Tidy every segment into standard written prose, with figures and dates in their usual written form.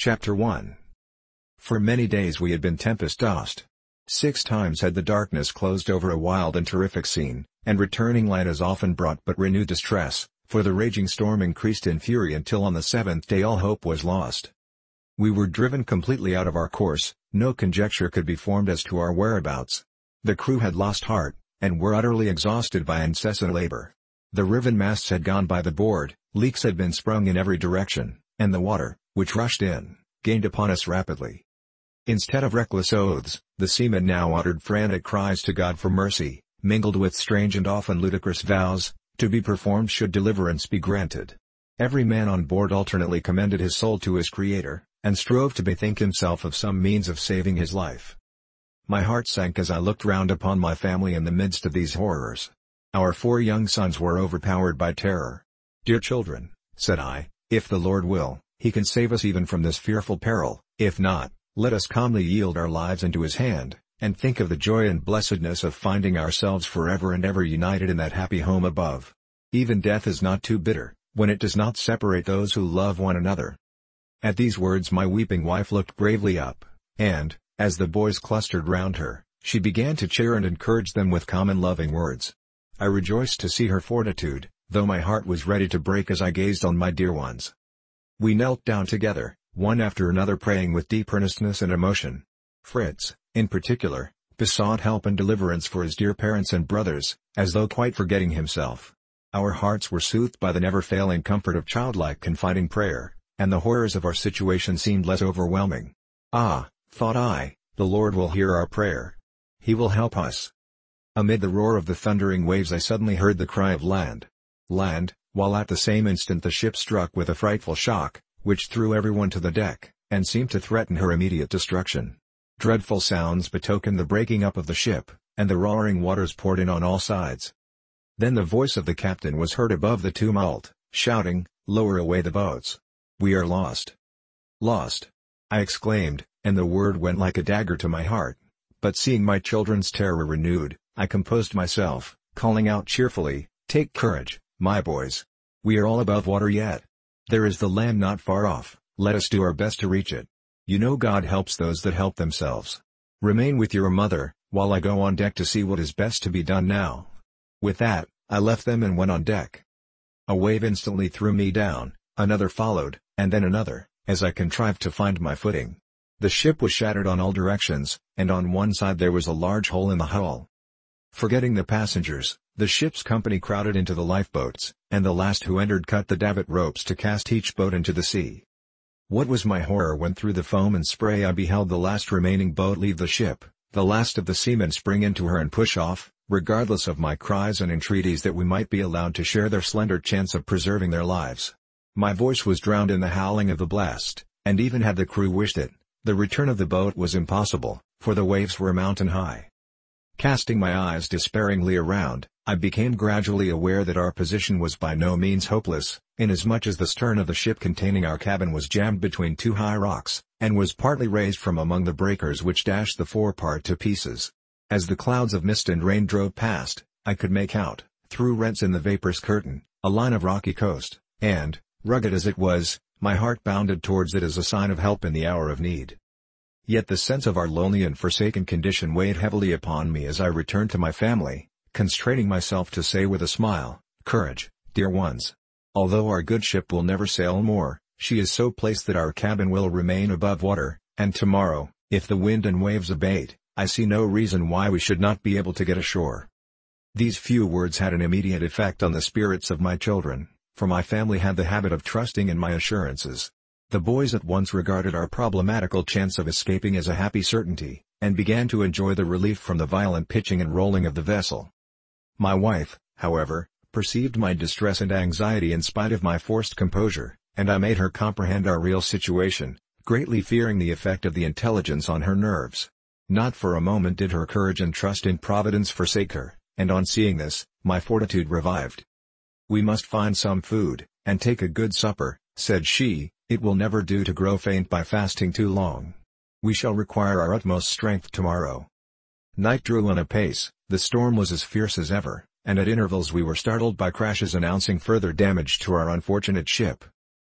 Chapter 1. For many days we had been tempest-tossed. 6 times had the darkness closed over a wild and terrific scene, and returning light as often brought but renewed distress, for the raging storm increased in fury until on the 7th day all hope was lost. We were driven completely out of our course, no conjecture could be formed as to our whereabouts. The crew had lost heart, and were utterly exhausted by incessant labor. The riven masts had gone by the board, leaks had been sprung in every direction, and the water, which rushed in, gained upon us rapidly. Instead of reckless oaths, the seamen now uttered frantic cries to God for mercy, mingled with strange and often ludicrous vows, to be performed should deliverance be granted. Every man on board alternately commended his soul to his Creator, and strove to bethink himself of some means of saving his life. My heart sank as I looked round upon my family in the midst of these horrors. Our 4 young sons were overpowered by terror. "Dear children," said I, "if the Lord will, He can save us even from this fearful peril, if not, let us calmly yield our lives into His hand, and think of the joy and blessedness of finding ourselves forever and ever united in that happy home above. Even death is not too bitter, when it does not separate those who love one another." At these words my weeping wife looked gravely up, and, as the boys clustered round her, she began to cheer and encourage them with calm and loving words. I rejoiced to see her fortitude, though my heart was ready to break as I gazed on my dear ones. We knelt down together, one after another praying with deep earnestness and emotion. Fritz, in particular, besought help and deliverance for his dear parents and brothers, as though quite forgetting himself. Our hearts were soothed by the never-failing comfort of childlike confiding prayer, and the horrors of our situation seemed less overwhelming. "Ah," thought I, "the Lord will hear our prayer. He will help us." Amid the roar of the thundering waves I suddenly heard the cry of "Land! Land!" while at the same instant the ship struck with a frightful shock, which threw everyone to the deck, and seemed to threaten her immediate destruction. Dreadful sounds betokened the breaking up of the ship, and the roaring waters poured in on all sides. Then the voice of the captain was heard above the tumult, shouting, "Lower away the boats! We are lost!" "Lost!" I exclaimed, and the word went like a dagger to my heart. But seeing my children's terror renewed, I composed myself, calling out cheerfully, "Take courage, my boys! We are all above water yet. There is the land not far off, let us do our best to reach it. You know God helps those that help themselves. Remain with your mother, while I go on deck to see what is best to be done now." With that, I left them and went on deck. A wave instantly threw me down, another followed, and then another, as I contrived to find my footing. The ship was shattered on all directions, and on one side there was a large hole in the hull. Forgetting the passengers, the ship's company crowded into the lifeboats, and the last who entered cut the davit ropes to cast each boat into the sea. What was my horror when through the foam and spray I beheld the last remaining boat leave the ship, the last of the seamen spring into her and push off, regardless of my cries and entreaties that we might be allowed to share their slender chance of preserving their lives. My voice was drowned in the howling of the blast, and even had the crew wished it, the return of the boat was impossible, for the waves were mountain high. Casting my eyes despairingly around, I became gradually aware that our position was by no means hopeless, inasmuch as the stern of the ship containing our cabin was jammed between 2 high rocks, and was partly raised from among the breakers which dashed the forepart to pieces. As the clouds of mist and rain drove past, I could make out, through rents in the vaporous curtain, a line of rocky coast, and, rugged as it was, my heart bounded towards it as a sign of help in the hour of need. Yet the sense of our lonely and forsaken condition weighed heavily upon me as I returned to my family, constraining myself to say with a smile, "Courage, dear ones! Although our good ship will never sail more, she is so placed that our cabin will remain above water, and tomorrow, if the wind and waves abate, I see no reason why we should not be able to get ashore." These few words had an immediate effect on the spirits of my children, for my family had the habit of trusting in my assurances. The boys at once regarded our problematical chance of escaping as a happy certainty, and began to enjoy the relief from the violent pitching and rolling of the vessel. My wife, however, perceived my distress and anxiety in spite of my forced composure, and I made her comprehend our real situation, greatly fearing the effect of the intelligence on her nerves. Not for a moment did her courage and trust in Providence forsake her, and on seeing this, my fortitude revived. "We must find some food, and take a good supper," said she. "It will never do to grow faint by fasting too long. We shall require our utmost strength tomorrow." Night drew on apace, the storm was as fierce as ever, and at intervals we were startled by crashes announcing further damage to our unfortunate ship.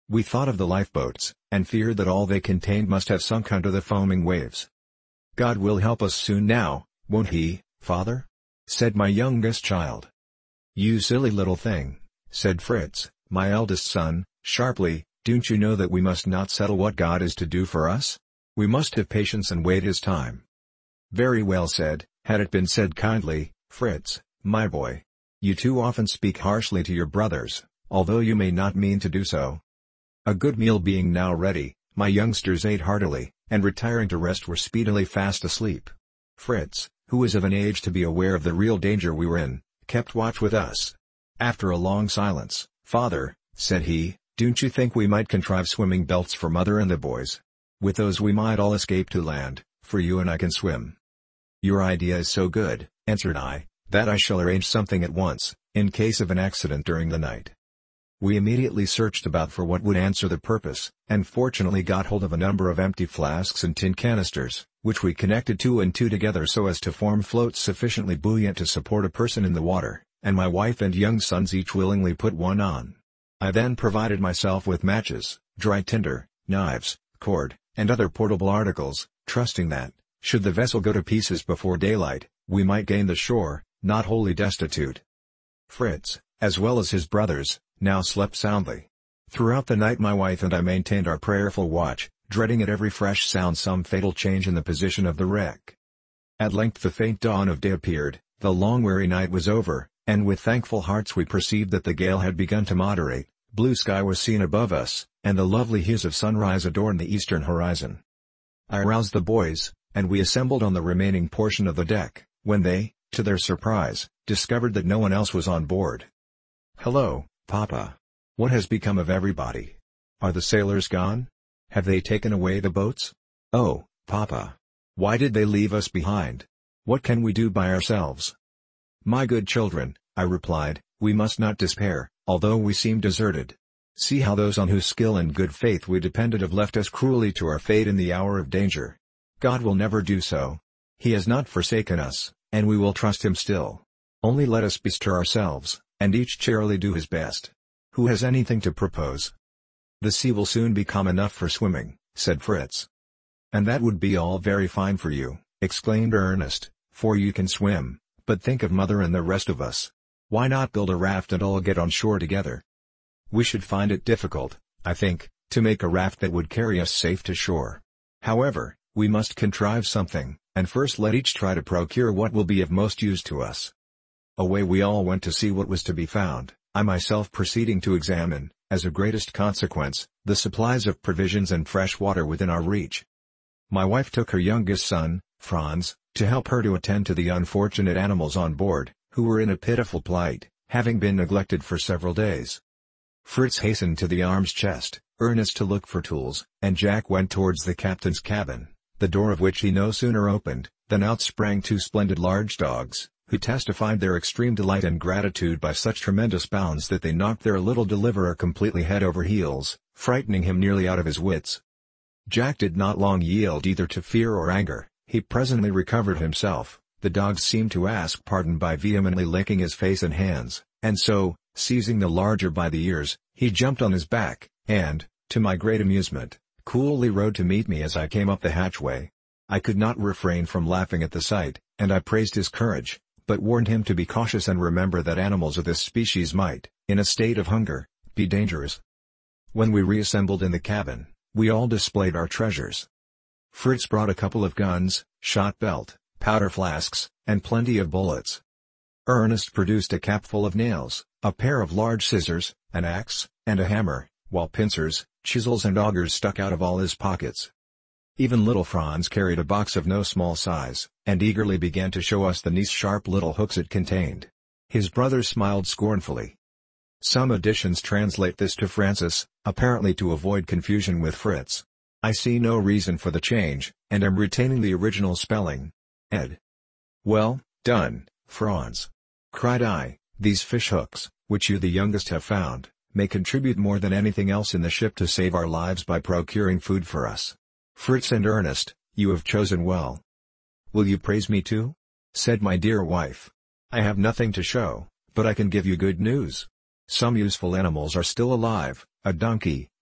We thought of the lifeboats, and feared that all they contained must have sunk under the foaming waves. "God will help us soon now, won't He, Father?" said my youngest child. "You silly little thing," said Fritz, my eldest son, sharply, "don't you know that we must not settle what God is to do for us? We must have patience and wait His time." "Very well said, had it been said kindly, Fritz, my boy. You too often speak harshly to your brothers, although you may not mean to do so." A good meal being now ready, my youngsters ate heartily, and retiring to rest were speedily fast asleep. Fritz, who was of an age to be aware of the real danger we were in, kept watch with us. After a long silence, "Father," said he, "don't you think we might contrive swimming belts for Mother and the boys? With those we might all escape to land, for you and I can swim." "Your idea is so good," answered I, "that I shall arrange something at once, in case of an accident during the night." We immediately searched about for what would answer the purpose, and fortunately got hold of a number of empty flasks and tin canisters, which we connected two and two together so as to form floats sufficiently buoyant to support a person in the water, and my wife and young sons each willingly put one on. I then provided myself with matches, dry tinder, knives, cord, and other portable articles, trusting that, should the vessel go to pieces before daylight, we might gain the shore, not wholly destitute. Fritz, as well as his brothers, now slept soundly. Throughout the night my wife and I maintained our prayerful watch, dreading at every fresh sound some fatal change in the position of the wreck. At length the faint dawn of day appeared, the long weary night was over, and with thankful hearts we perceived that the gale had begun to moderate, blue sky was seen above us, and the lovely hues of sunrise adorned the eastern horizon. I aroused the boys, and we assembled on the remaining portion of the deck, when they, to their surprise, discovered that no one else was on board. "Hello, Papa. What has become of everybody? Are the sailors gone? Have they taken away the boats? Oh, Papa! Why did they leave us behind? What can we do by ourselves?" "My good children," I replied, "we must not despair, although we seem deserted. See how those on whose skill and good faith we depended have left us cruelly to our fate in the hour of danger. God will never do so. He has not forsaken us, and we will trust Him still. Only let us bestir ourselves, and each cheerily do his best. Who has anything to propose?" "The sea will soon be calm enough for swimming," said Fritz. "And that would be all very fine for you," exclaimed Ernest, "for you can swim, but think of Mother and the rest of us. Why not build a raft and all get on shore together?" "We should find it difficult, I think, to make a raft that would carry us safe to shore. However, we must contrive something, and first let each try to procure what will be of most use to us." Away we all went to see what was to be found, I myself proceeding to examine, as of greatest consequence, the supplies of provisions and fresh water within our reach. My wife took her youngest son, Franz, to help her to attend to the unfortunate animals on board, who were in a pitiful plight, having been neglected for several days. Fritz hastened to the arms chest, Ernest to look for tools, and Jack went towards the captain's cabin, the door of which he no sooner opened, than out sprang two splendid large dogs, who testified their extreme delight and gratitude by such tremendous bounds that they knocked their little deliverer completely head over heels, frightening him nearly out of his wits. Jack did not long yield either to fear or anger, he presently recovered himself, the dogs seemed to ask pardon by vehemently licking his face and hands, and so, seizing the larger by the ears, he jumped on his back, and, to my great amusement, coolly rode to meet me as I came up the hatchway. I could not refrain from laughing at the sight, and I praised his courage, but warned him to be cautious and remember that animals of this species might, in a state of hunger, be dangerous. When we reassembled in the cabin, we all displayed our treasures. Fritz brought a couple of guns, shot belt, powder flasks, and plenty of bullets. Ernest produced a cap full of nails, a pair of large scissors, an axe, and a hammer, while pincers, chisels and augers stuck out of all his pockets. Even little Franz carried a box of no small size, and eagerly began to show us the nice sharp little hooks it contained. His brother smiled scornfully. Some editions translate this to Francis, apparently to avoid confusion with Fritz. I see no reason for the change, and am retaining the original spelling. Ed. "Well done, Franz!" cried I. "These fish hooks, which you the youngest have found, may contribute more than anything else in the ship to save our lives by procuring food for us. Fritz and Ernest, you have chosen well." "Will you praise me too?" said my dear wife. "I have nothing to show, but I can give you good news. Some useful animals are still alive, a donkey,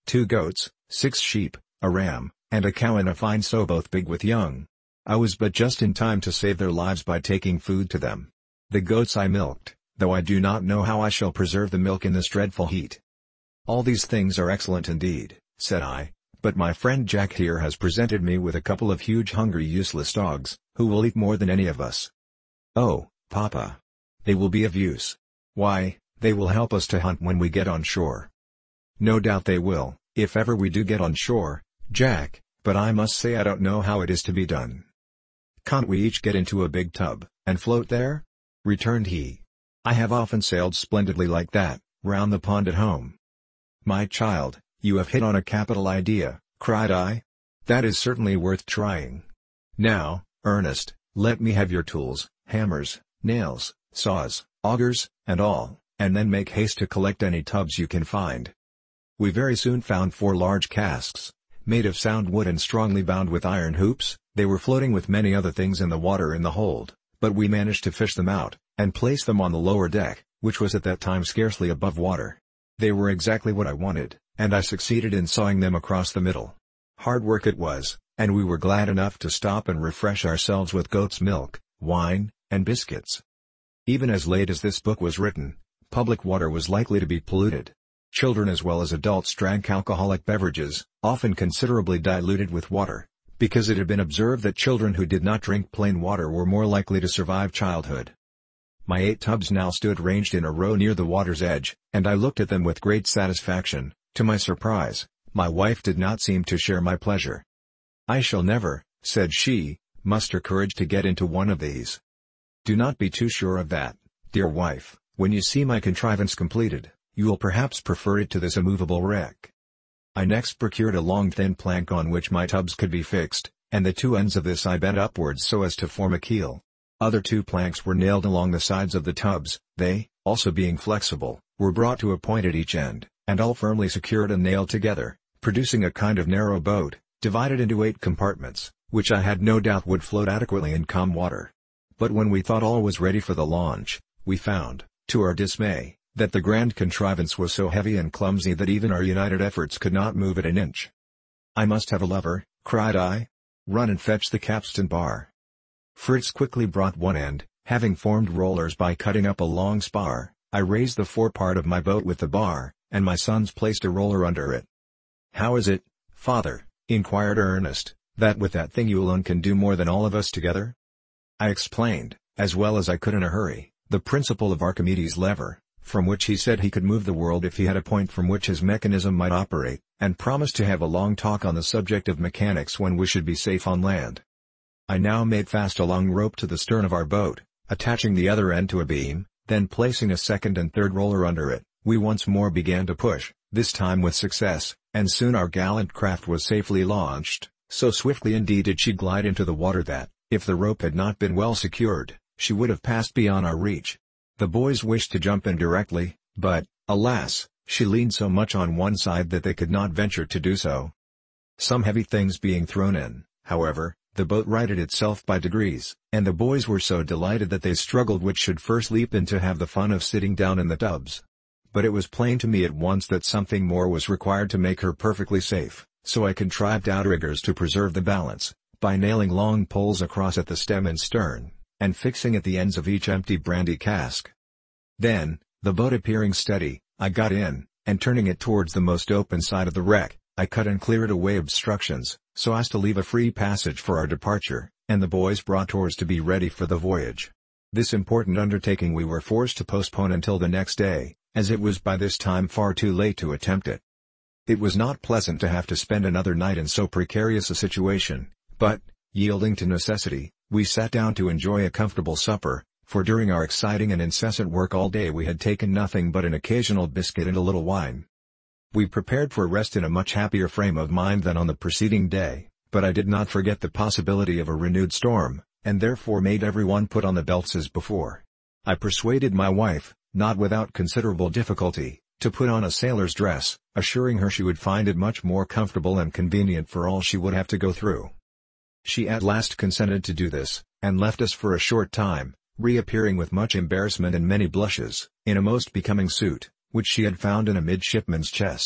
2 goats, 6 sheep, a ram, and a cow and a fine sow, both big with young. I was but just in time to save their lives by taking food to them. The goats I milked, though I do not know how I shall preserve the milk in this dreadful heat." "All these things are excellent indeed," said I, "but my friend Jack here has presented me with a couple of huge hungry useless dogs, who will eat more than any of us." "Oh, Papa! They will be of use. Why, they will help us to hunt when we get on shore." "No doubt they will, if ever we do get on shore, Jack, but I must say I don't know how it is to be done." "Can't we each get into a big tub, and float there?" returned he. "I have often sailed splendidly like that, round the pond at home." "My child, you have hit on a capital idea," cried I. "That is certainly worth trying. Now, Ernest, let me have your tools, hammers, nails, saws, augers, and all, and then make haste to collect any tubs you can find." We very soon found 4 large casks, made of sound wood and strongly bound with iron hoops. They were floating with many other things in the water in the hold, but we managed to fish them out, and place them on the lower deck, which was at that time scarcely above water. They were exactly what I wanted, and I succeeded in sawing them across the middle. Hard work it was, and we were glad enough to stop and refresh ourselves with goat's milk, wine, and biscuits. Even as late as this book was written, public water was likely to be polluted. Children as well as adults drank alcoholic beverages, often considerably diluted with water, because it had been observed that children who did not drink plain water were more likely to survive childhood. My 8 tubs now stood ranged in a row near the water's edge, and I looked at them with great satisfaction. To my surprise, my wife did not seem to share my pleasure. "I shall never," said she, "muster courage to get into one of these." "Do not be too sure of that, dear wife. When you see my contrivance completed, you will perhaps prefer it to this immovable wreck." I next procured a long thin plank on which my tubs could be fixed, and the 2 ends of this I bent upwards so as to form a keel. Other 2 planks were nailed along the sides of the tubs. They, also being flexible, were brought to a point at each end, and all firmly secured and nailed together, producing a kind of narrow boat, divided into 8 compartments, which I had no doubt would float adequately in calm water. But when we thought all was ready for the launch, we found, to our dismay, that the grand contrivance was so heavy and clumsy that even our united efforts could not move it an inch. "I must have a lever," cried I. "Run and fetch the capstan bar." Fritz quickly brought one end. Having formed rollers by cutting up a long spar, I raised the forepart of my boat with the bar, and my sons placed a roller under it. "How is it, father," inquired Ernest, "that with that thing you alone can do more than all of us together?" I explained, as well as I could in a hurry, the principle of Archimedes' lever, from which he said he could move the world if he had a point from which his mechanism might operate, and promised to have a long talk on the subject of mechanics when we should be safe on land. I now made fast a long rope to the stern of our boat, attaching the other end to a beam, then placing a second and third roller under it, we once more began to push, this time with success, and soon our gallant craft was safely launched. So swiftly indeed did she glide into the water that, if the rope had not been well secured, she would have passed beyond our reach. The boys wished to jump in directly, but, alas, she leaned so much on one side that they could not venture to do so. Some heavy things being thrown in, however, the boat righted itself by degrees, and the boys were so delighted that they struggled which should first leap in to have the fun of sitting down in the tubs. But it was plain to me at once that something more was required to make her perfectly safe, so I contrived outriggers to preserve the balance, by nailing long poles across at the stem and stern, and fixing at the ends of each empty brandy cask. Then, the boat appearing steady, I got in, and turning it towards the most open side of the wreck, I cut and cleared away obstructions, so as to leave a free passage for our departure, and the boys brought oars to be ready for the voyage. This important undertaking we were forced to postpone until the next day, as it was by this time far too late to attempt it. It was not pleasant to have to spend another night in so precarious a situation, but, yielding to necessity, we sat down to enjoy a comfortable supper, for during our exciting and incessant work all day we had taken nothing but an occasional biscuit and a little wine. We prepared for rest in a much happier frame of mind than on the preceding day, but I did not forget the possibility of a renewed storm, and therefore made everyone put on the belts as before. I persuaded my wife, not without considerable difficulty, to put on a sailor's dress, assuring her she would find it much more comfortable and convenient for all she would have to go through. She at last consented to do this, and left us for a short time, reappearing with much embarrassment and many blushes, in a most becoming suit, which she had found in a midshipman's chest.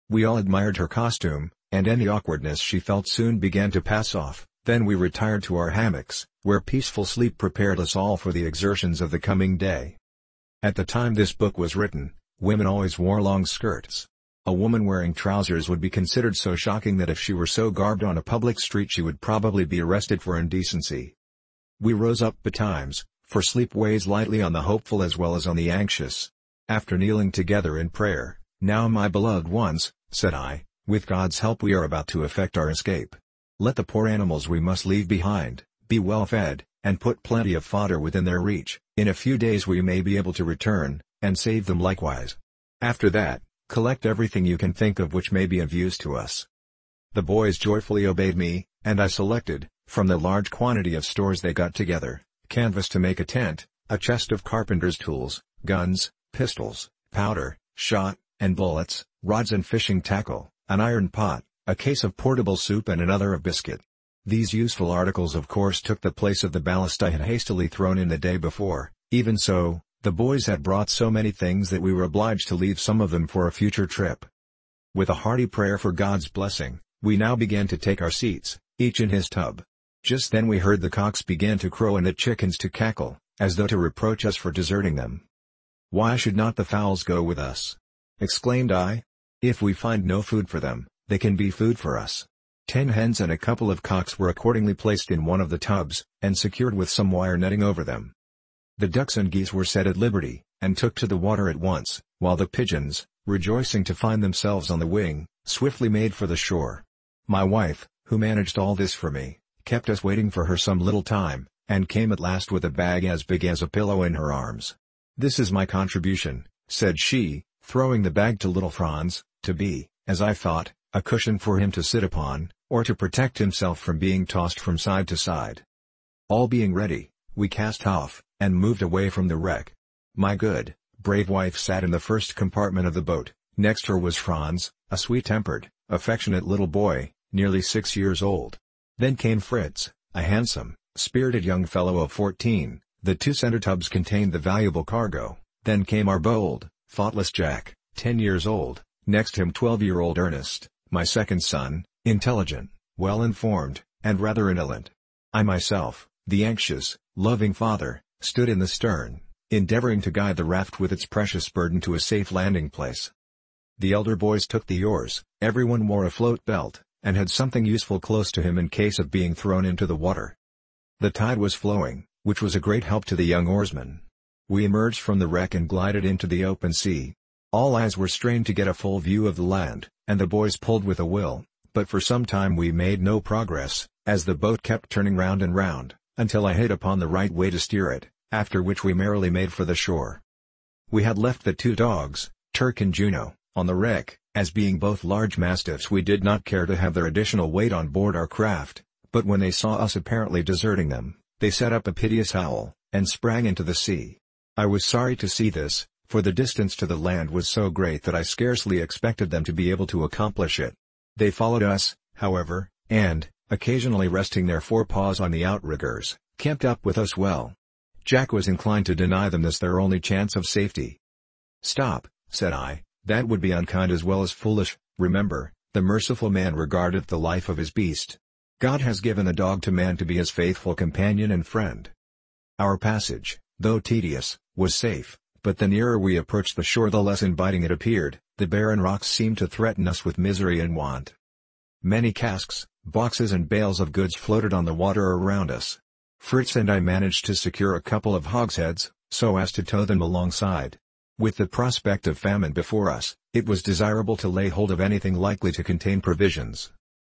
We all admired her costume, and any awkwardness she felt soon began to pass off. Then we retired to our hammocks, where peaceful sleep prepared us all for the exertions of the coming day. At the time this book was written, women always wore long skirts. A woman wearing trousers would be considered so shocking that if she were so garbed on a public street she would probably be arrested for indecency. We rose up betimes, for sleep weighs lightly on the hopeful as well as on the anxious. After kneeling together in prayer, "Now my beloved ones," said I, "with God's help we are about to effect our escape. Let the poor animals we must leave behind, be well fed, and put plenty of fodder within their reach. In a few days we may be able to return, and save them likewise. After that, collect everything you can think of which may be of use to us." The boys joyfully obeyed me, and I selected, from the large quantity of stores they got together, canvas to make a tent, a chest of carpenter's tools, guns, pistols, powder, shot, and bullets, rods and fishing tackle, an iron pot, a case of portable soup and another of biscuit. These useful articles of course took the place of the ballast I had hastily thrown in the day before. Even so, the boys had brought so many things that we were obliged to leave some of them for a future trip. With a hearty prayer for God's blessing, we now began to take our seats, each in his tub. Just then we heard the cocks begin to crow and the chickens to cackle, as though to reproach us for deserting them. "Why should not the fowls go with us?" exclaimed I. "If we find no food for them, they can be food for us." 10 hens and a couple of cocks were accordingly placed in one of the tubs, and secured with some wire netting over them. The ducks and geese were set at liberty, and took to the water at once, while the pigeons, rejoicing to find themselves on the wing, swiftly made for the shore. My wife, who managed all this for me, kept us waiting for her some little time, and came at last with a bag as big as a pillow in her arms. "This is my contribution," said she, throwing the bag to little Franz, to be, as I thought, a cushion for him to sit upon, or to protect himself from being tossed from side to side. All being ready, we cast off, and moved away from the wreck. My good, brave wife sat in the first compartment of the boat. Next her was Franz, a sweet-tempered, affectionate little boy, nearly 6 years old. Then came Fritz, a handsome, spirited young fellow of 14. The 2 center tubs contained the valuable cargo. Then came our bold, thoughtless Jack, 10 years old. Next him 12-year-old Ernest, my second son, intelligent, well-informed, and rather indolent. I myself, the anxious, loving father, stood in the stern, endeavoring to guide the raft with its precious burden to a safe landing place. The elder boys took the oars, everyone wore a float belt, and had something useful close to him in case of being thrown into the water. The tide was flowing, which was a great help to the young oarsmen. We emerged from the wreck and glided into the open sea. All eyes were strained to get a full view of the land, and the boys pulled with a will, but for some time we made no progress, as the boat kept turning round and round, until I hit upon the right way to steer it, after which we merrily made for the shore. We had left the 2 dogs, Turk and Juno, on the wreck, as being both large mastiffs we did not care to have their additional weight on board our craft, but when they saw us apparently deserting them, they set up a piteous howl, and sprang into the sea. I was sorry to see this, for the distance to the land was so great that I scarcely expected them to be able to accomplish it. They followed us, however, and, occasionally resting their forepaws on the outriggers, kept up with us well. Jack was inclined to deny them this their only chance of safety. "Stop," said I, "that would be unkind as well as foolish. Remember, the merciful man regardeth the life of his beast. God has given a dog to man to be his faithful companion and friend." Our passage, though tedious, was safe, but the nearer we approached the shore the less inviting it appeared. The barren rocks seemed to threaten us with misery and want. Many casks, boxes and bales of goods floated on the water around us. Fritz and I managed to secure a couple of hogsheads, so as to tow them alongside. With the prospect of famine before us, it was desirable to lay hold of anything likely to contain provisions.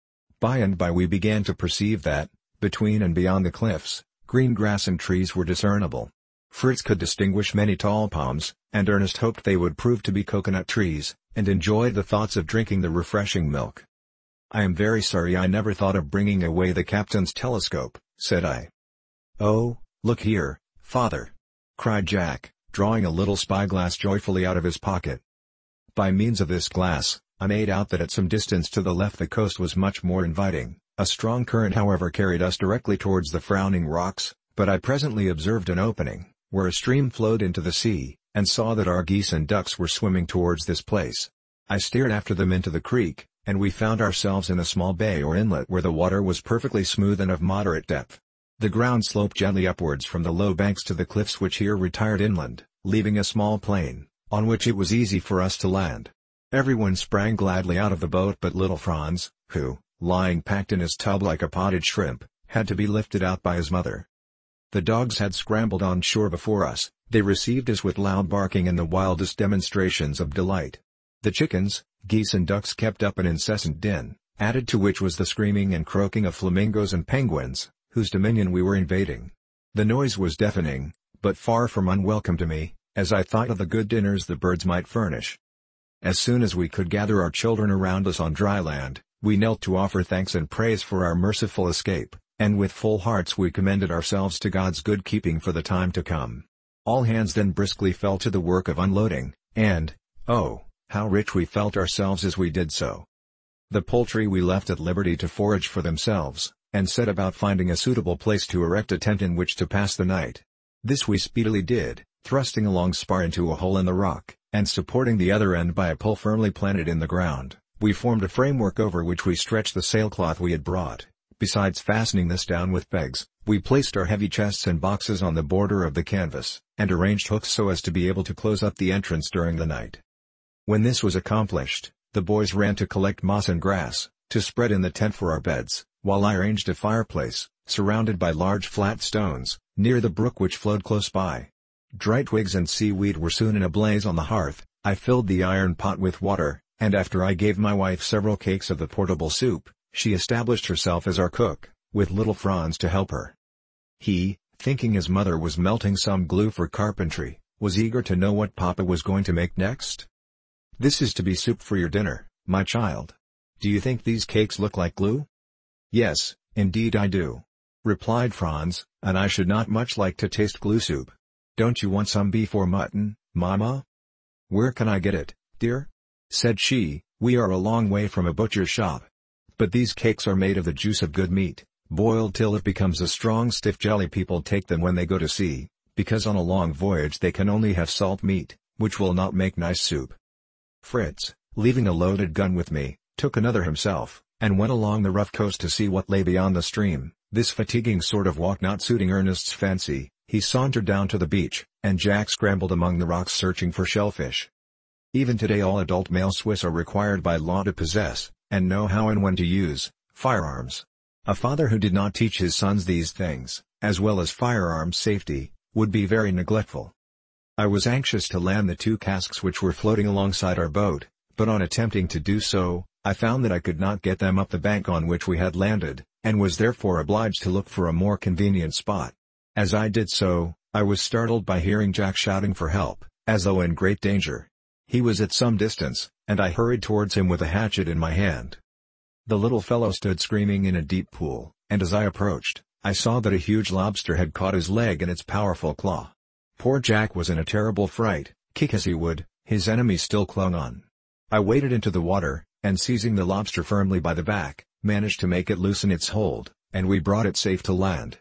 By and by we began to perceive that, between and beyond the cliffs, green grass and trees were discernible. Fritz could distinguish many tall palms, and Ernest hoped they would prove to be coconut trees, and enjoyed the thoughts of drinking the refreshing milk. "I am very sorry I never thought of bringing away the captain's telescope," said I. "Oh, look here, father!" cried Jack, drawing a little spyglass joyfully out of his pocket. By means of this glass, I made out that at some distance to the left the coast was much more inviting. A strong current however carried us directly towards the frowning rocks, but I presently observed an opening, where a stream flowed into the sea, and saw that our geese and ducks were swimming towards this place. I steered after them into the creek, and we found ourselves in a small bay or inlet where the water was perfectly smooth and of moderate depth. The ground sloped gently upwards from the low banks to the cliffs which here retired inland, leaving a small plain, on which it was easy for us to land. Everyone sprang gladly out of the boat but little Franz, who, lying packed in his tub like a potted shrimp, had to be lifted out by his mother. The dogs had scrambled on shore before us. They received us with loud barking and the wildest demonstrations of delight. The chickens, geese and ducks kept up an incessant din, added to which was the screaming and croaking of flamingos and penguins, whose dominion we were invading. The noise was deafening, but far from unwelcome to me, as I thought of the good dinners the birds might furnish. As soon as we could gather our children around us on dry land, we knelt to offer thanks and praise for our merciful escape, and with full hearts we commended ourselves to God's good keeping for the time to come. All hands then briskly fell to the work of unloading, and, oh, how rich we felt ourselves as we did so. The poultry we left at liberty to forage for themselves, and set about finding a suitable place to erect a tent in which to pass the night. This we speedily did, thrusting a long spar into a hole in the rock, and supporting the other end by a pole firmly planted in the ground. We formed a framework over which we stretched the sailcloth we had brought. Besides fastening this down with pegs, we placed our heavy chests and boxes on the border of the canvas, and arranged hooks so as to be able to close up the entrance during the night. When this was accomplished, the boys ran to collect moss and grass, to spread in the tent for our beds, while I arranged a fireplace, surrounded by large flat stones, near the brook which flowed close by. Dry twigs and seaweed were soon in a blaze on the hearth. I filled the iron pot with water, and after I gave my wife several cakes of the portable soup, she established herself as our cook, with little Franz to help her. He, thinking his mother was melting some glue for carpentry, was eager to know what Papa was going to make next. "This is to be soup for your dinner, my child. Do you think these cakes look like glue?" "Yes, indeed I do," replied Franz, "and I should not much like to taste glue soup. Don't you want some beef or mutton, Mama?" "Where can I get it, dear?" said she. "We are a long way from a butcher's shop. But these cakes are made of the juice of good meat, boiled till it becomes a strong stiff jelly. People take them when they go to sea, because on a long voyage they can only have salt meat, which will not make nice soup." Fritz, leaving a loaded gun with me, took another himself, and went along the rough coast to see what lay beyond the stream. This fatiguing sort of walk not suiting Ernest's fancy, he sauntered down to the beach, and Jack scrambled among the rocks searching for shellfish. Even today all adult male Swiss are required by law to possess, and know how and when to use, firearms. A father who did not teach his sons these things, as well as firearms safety, would be very neglectful. I was anxious to land the 2 casks which were floating alongside our boat, but on attempting to do so, I found that I could not get them up the bank on which we had landed, and was therefore obliged to look for a more convenient spot. As I did so, I was startled by hearing Jack shouting for help, as though in great danger. He was at some distance, and I hurried towards him with a hatchet in my hand. The little fellow stood screaming in a deep pool, and as I approached, I saw that a huge lobster had caught his leg in its powerful claw. Poor Jack was in a terrible fright. Kick as he would, his enemy still clung on. I waded into the water, and seizing the lobster firmly by the back, managed to make it loosen its hold, and we brought it safe to land.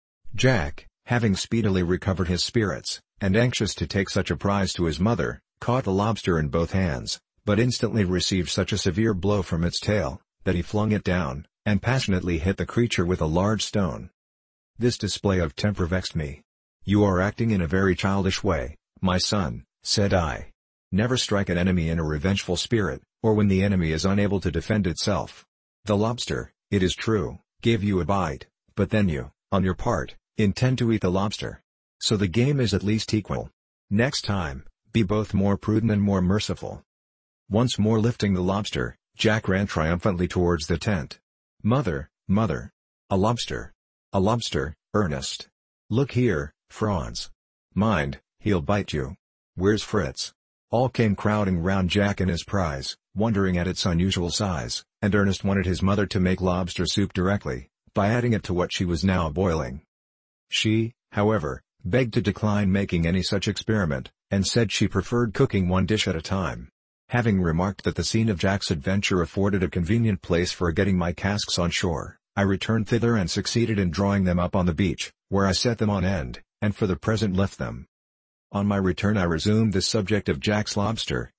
Jack, having speedily recovered his spirits, and anxious to take such a prize to his mother, caught the lobster in both hands, but instantly received such a severe blow from its tail, that he flung it down, and passionately hit the creature with a large stone. This display of temper vexed me. "You are acting in a very childish way, my son," said I. "Never strike an enemy in a revengeful spirit, or when the enemy is unable to defend itself. The lobster, it is true, gave you a bite, but then you, on your part, intend to eat the lobster. So the game is at least equal. Next time, be both more prudent and more merciful." Once more lifting the lobster, Jack ran triumphantly towards the tent. "Mother, mother! A lobster! A lobster, Ernest! Look here, Franz! Mind, he'll bite you! Where's Fritz?" All came crowding round Jack and his prize, wondering at its unusual size, and Ernest wanted his mother to make lobster soup directly, by adding it to what she was now boiling. She, however, begged to decline making any such experiment, and said she preferred cooking one dish at a time. Having remarked that the scene of Jack's adventure afforded a convenient place for getting my casks on shore, I returned thither and succeeded in drawing them up on the beach, where I set them on end, and for the present left them. On my return I resumed the subject of Jack's lobster,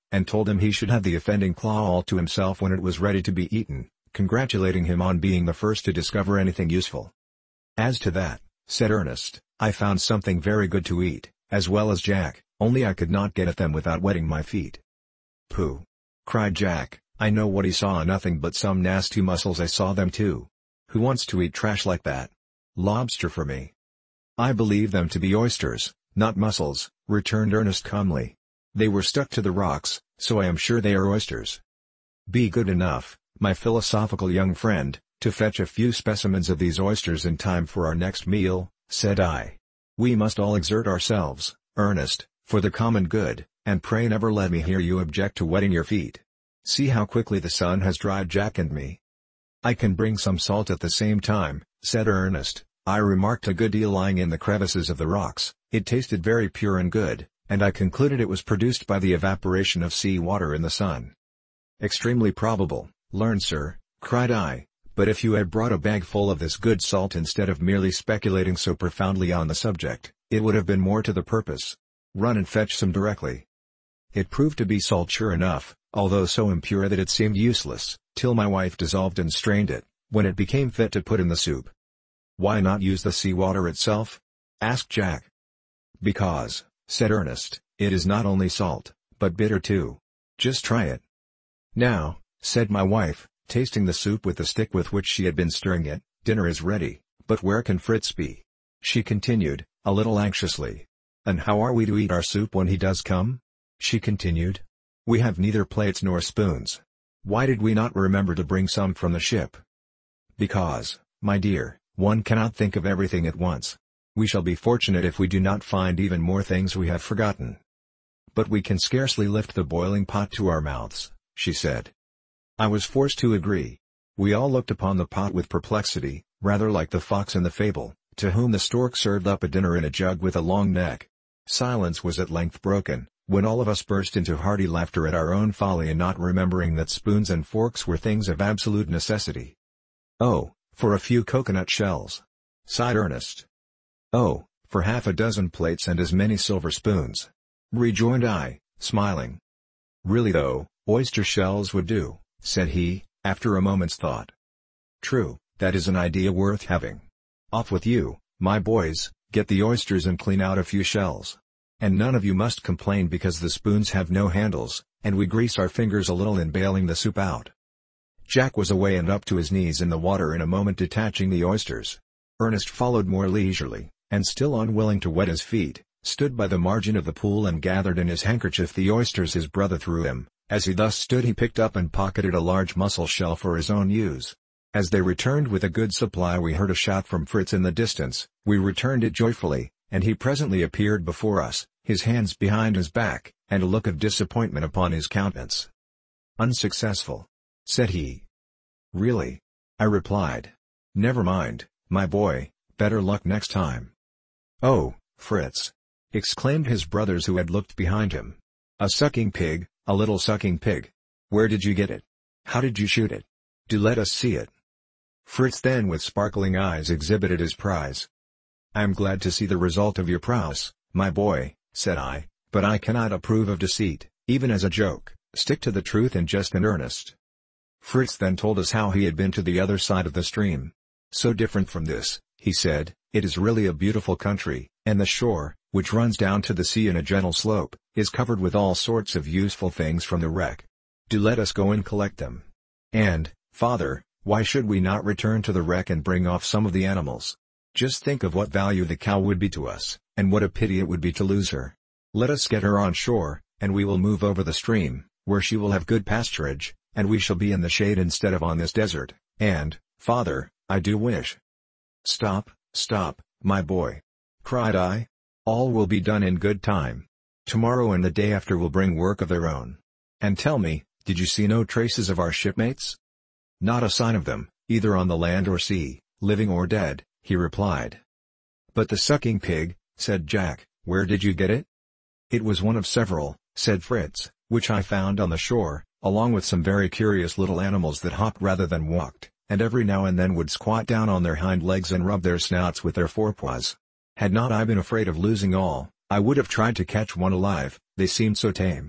and told him he should have the offending claw all to himself when it was ready to be eaten, congratulating him on being the first to discover anything useful. "As to that," said Ernest, "I found something very good to eat, as well as Jack, only I could not get at them without wetting my feet." "Pooh!" cried Jack, "I know what he saw, nothing but some nasty mussels. I saw them too. Who wants to eat trash like that? Lobster for me." "I believe them to be oysters, not mussels," returned Ernest calmly. "They were stuck to the rocks, so I am sure they are oysters." "Be good enough, my philosophical young friend, to fetch a few specimens of these oysters in time for our next meal," said I. "We must all exert ourselves, Ernest, for the common good, and pray never let me hear you object to wetting your feet. See how quickly the sun has dried Jack and me." "I can bring some salt at the same time," said Ernest. I remarked a good deal lying in the crevices of the rocks. It tasted very pure and good, and I concluded it was produced by the evaporation of sea water in the sun. "Extremely probable, learned sir," cried I, "but if you had brought a bag full of this good salt instead of merely speculating so profoundly on the subject, it would have been more to the purpose. Run and fetch some directly." It proved to be salt sure enough, although so impure that it seemed useless, till my wife dissolved and strained it, when it became fit to put in the soup. "Why not use the sea water itself?" asked Jack. "Because," said Ernest, "it is not only salt, but bitter too. Just try it." "Now," said my wife, tasting the soup with the stick with which she had been stirring it, "dinner is ready, but where can Fritz be?" she continued, a little anxiously. "And how are we to eat our soup when he does come?" she continued. "We have neither plates nor spoons. Why did we not remember to bring some from the ship?" "Because, my dear, one cannot think of everything at once. We shall be fortunate if we do not find even more things we have forgotten." "But we can scarcely lift the boiling pot to our mouths," she said. I was forced to agree. We all looked upon the pot with perplexity, rather like the fox in the fable, to whom the stork served up a dinner in a jug with a long neck. Silence was at length broken, when all of us burst into hearty laughter at our own folly in not remembering that spoons and forks were things of absolute necessity. "Oh, for a few coconut shells!" sighed Ernest. "Oh, for half a dozen plates and as many silver spoons!" rejoined I, smiling. "Really though, oyster shells would do," said he, after a moment's thought. "True, that is an idea worth having. Off with you, my boys, get the oysters and clean out a few shells. And none of you must complain because the spoons have no handles, and we grease our fingers a little in bailing the soup out." Jack was away and up to his knees in the water in a moment detaching the oysters. Ernest followed more leisurely, and still unwilling to wet his feet, stood by the margin of the pool and gathered in his handkerchief the oysters his brother threw him. As he thus stood he picked up and pocketed a large mussel shell for his own use. As they returned with a good supply we heard a shout from Fritz in the distance. We returned it joyfully, and he presently appeared before us, his hands behind his back, and a look of disappointment upon his countenance. "Unsuccessful," said he. "Really?" I replied. "Never mind, my boy, better luck next time." "Oh, Fritz!" exclaimed his brothers who had looked behind him. "A sucking pig, a little sucking pig! Where did you get it? How did you shoot it? Do let us see it." Fritz then with sparkling eyes exhibited his prize. "I am glad to see the result of your prowess, my boy," said I, "but I cannot approve of deceit, even as a joke. Stick to the truth in jest and earnest." Fritz then told us how he had been to the other side of the stream. "So different from this," he said, "it is really a beautiful country, and the shore, which runs down to the sea in a gentle slope, is covered with all sorts of useful things from the wreck. Do let us go and collect them. And, father, why should we not return to the wreck and bring off some of the animals? Just think of what value the cow would be to us, and what a pity it would be to lose her. Let us get her on shore, and we will move over the stream, where she will have good pasturage, and we shall be in the shade instead of on this desert, and, father, I do wish—" "Stop, stop, my boy!" cried I. "All will be done in good time. Tomorrow and the day after will bring work of their own. And tell me, did you see no traces of our shipmates?" "Not a sign of them, either on the land or sea, living or dead," he replied. "But the sucking pig," said Jack, "where did you get it?" "It was one of several," said Fritz, "which I found on the shore, along with some very curious little animals that hopped rather than walked, and every now and then would squat down on their hind legs and rub their snouts with their forepaws. Had not I been afraid of losing all, I would have tried to catch one alive, they seemed so tame.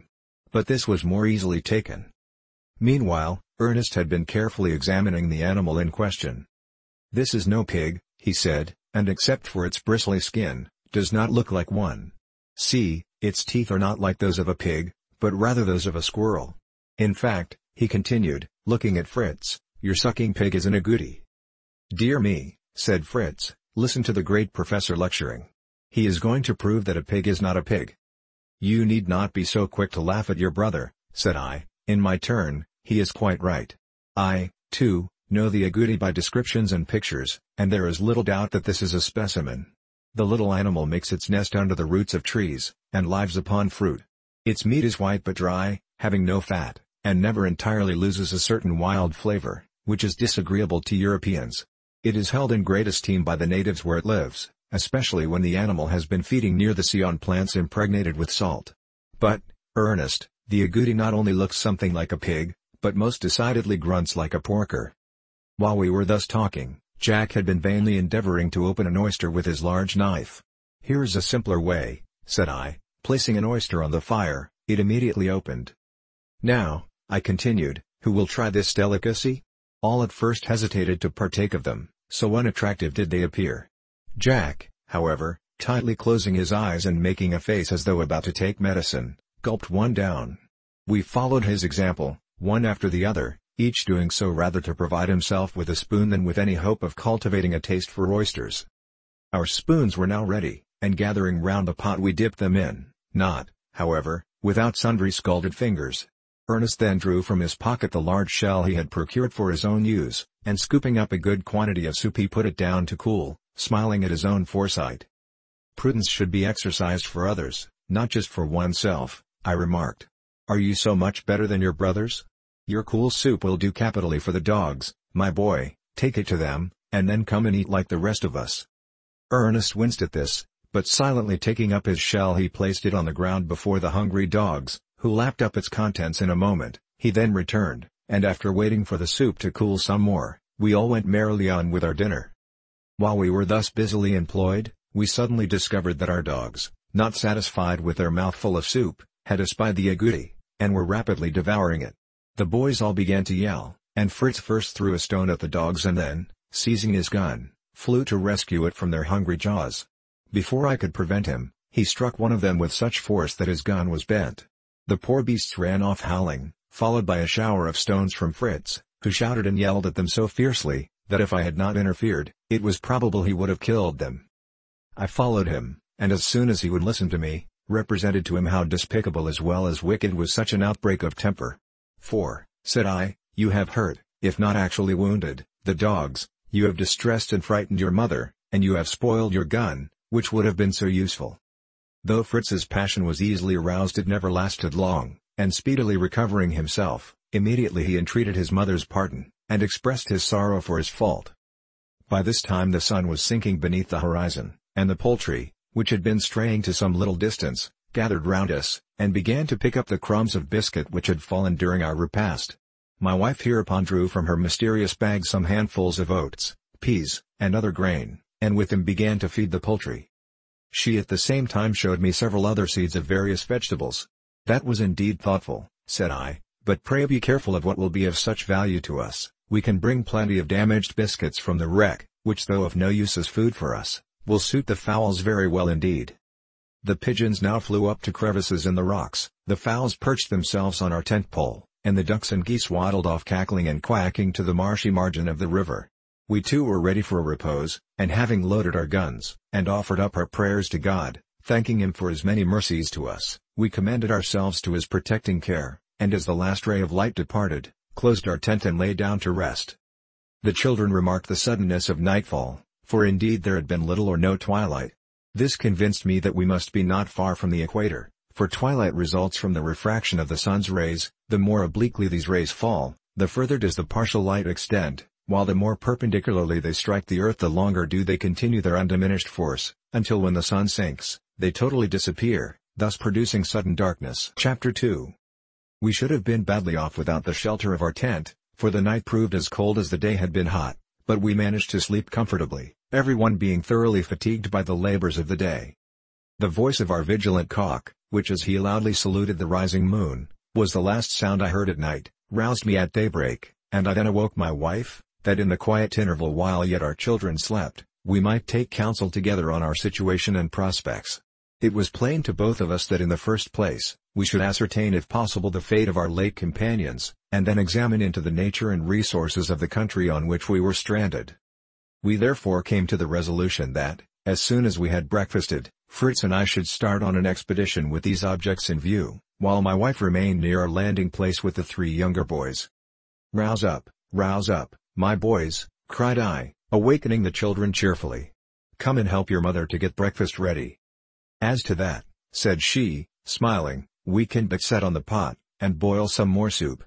But this was more easily taken. Meanwhile, Ernest had been carefully examining the animal in question. "This is no pig," he said, "and except for its bristly skin, does not look like one. See, its teeth are not like those of a pig, but rather those of a squirrel. In fact," he continued, looking at Fritz, "your sucking pig is an agouti." "Dear me," said Fritz, "listen to the great professor lecturing. He is going to prove that a pig is not a pig." "You need not be so quick to laugh at your brother," said I, in my turn. "He is quite right. I, too, know the agouti by descriptions and pictures, and there is little doubt that this is a specimen. The little animal makes its nest under the roots of trees, and lives upon fruit. Its meat is white but dry, having no fat, and never entirely loses a certain wild flavor, which is disagreeable to Europeans. It is held in great esteem by the natives where it lives, especially when the animal has been feeding near the sea on plants impregnated with salt. But, Ernest, the agouti not only looks something like a pig, but most decidedly grunts like a porker." While we were thus talking, Jack had been vainly endeavoring to open an oyster with his large knife. "Here is a simpler way," said I, placing an oyster on the fire. It immediately opened. "Now," I continued, "who will try this delicacy?" All at first hesitated to partake of them, so unattractive did they appear. Jack, however, tightly closing his eyes and making a face as though about to take medicine, gulped one down. We followed his example, one after the other, each doing so rather to provide himself with a spoon than with any hope of cultivating a taste for oysters. Our spoons were now ready, and gathering round the pot we dipped them in, not, however, without sundry scalded fingers. Ernest then drew from his pocket the large shell he had procured for his own use, and scooping up a good quantity of soup he put it down to cool, smiling at his own foresight. "Prudence should be exercised for others, not just for oneself," I remarked. "Are you so much better than your brothers? Your cool soup will do capitally for the dogs, my boy. Take it to them, and then come and eat like the rest of us." Ernest winced at this, but silently taking up his shell he placed it on the ground before the hungry dogs, who lapped up its contents in a moment. He then returned, and after waiting for the soup to cool some more, we all went merrily on with our dinner. While we were thus busily employed, we suddenly discovered that our dogs, not satisfied with their mouthful of soup, had espied the agouti, and were rapidly devouring it. The boys all began to yell, and Fritz first threw a stone at the dogs and then, seizing his gun, flew to rescue it from their hungry jaws. Before I could prevent him, he struck one of them with such force that his gun was bent. The poor beasts ran off howling, followed by a shower of stones from Fritz, who shouted and yelled at them so fiercely, that if I had not interfered, it was probable he would have killed them. I followed him, and as soon as he would listen to me, represented to him how despicable as well as wicked was such an outbreak of temper. "For," said I, "you have hurt, if not actually wounded, the dogs, you have distressed and frightened your mother, and you have spoiled your gun, which would have been so useful." Though Fritz's passion was easily aroused, it never lasted long, and speedily recovering himself, immediately he entreated his mother's pardon, and expressed his sorrow for his fault. By this time the sun was sinking beneath the horizon, and the poultry, which had been straying to some little distance, gathered round us, and began to pick up the crumbs of biscuit which had fallen during our repast. My wife hereupon drew from her mysterious bag some handfuls of oats, peas, and other grain, and with them began to feed the poultry. She at the same time showed me several other seeds of various vegetables. "That was indeed thoughtful," said I, "but pray be careful of what will be of such value to us. We can bring plenty of damaged biscuits from the wreck, which though of no use as food for us, will suit the fowls very well indeed." The pigeons now flew up to crevices in the rocks, the fowls perched themselves on our tent pole, and the ducks and geese waddled off cackling and quacking to the marshy margin of the river. We too were ready for a repose, and having loaded our guns, and offered up our prayers to God, thanking Him for His many mercies to us, we commended ourselves to His protecting care, and as the last ray of light departed, closed our tent and lay down to rest. The children remarked the suddenness of nightfall, for indeed there had been little or no twilight. This convinced me that we must be not far from the equator, for twilight results from the refraction of the sun's rays. The more obliquely these rays fall, the further does the partial light extend, while the more perpendicularly they strike the earth the longer do they continue their undiminished force, until when the sun sinks, they totally disappear, thus producing sudden darkness. Chapter 2. We should have been badly off without the shelter of our tent, for the night proved as cold as the day had been hot, but we managed to sleep comfortably, everyone being thoroughly fatigued by the labors of the day. The voice of our vigilant cock, which as he loudly saluted the rising moon, was the last sound I heard at night, roused me at daybreak, and I then awoke my wife, that in the quiet interval while yet our children slept, we might take counsel together on our situation and prospects. It was plain to both of us that in the first place, we should ascertain if possible the fate of our late companions, and then examine into the nature and resources of the country on which we were stranded. We therefore came to the resolution that, as soon as we had breakfasted, Fritz and I should start on an expedition with these objects in view, while my wife remained near our landing place with the 3 younger boys. Rouse up, my boys," cried I, awakening the children cheerfully. "Come and help your mother to get breakfast ready." "As to that," said she, smiling, "we can but set on the pot, and boil some more soup."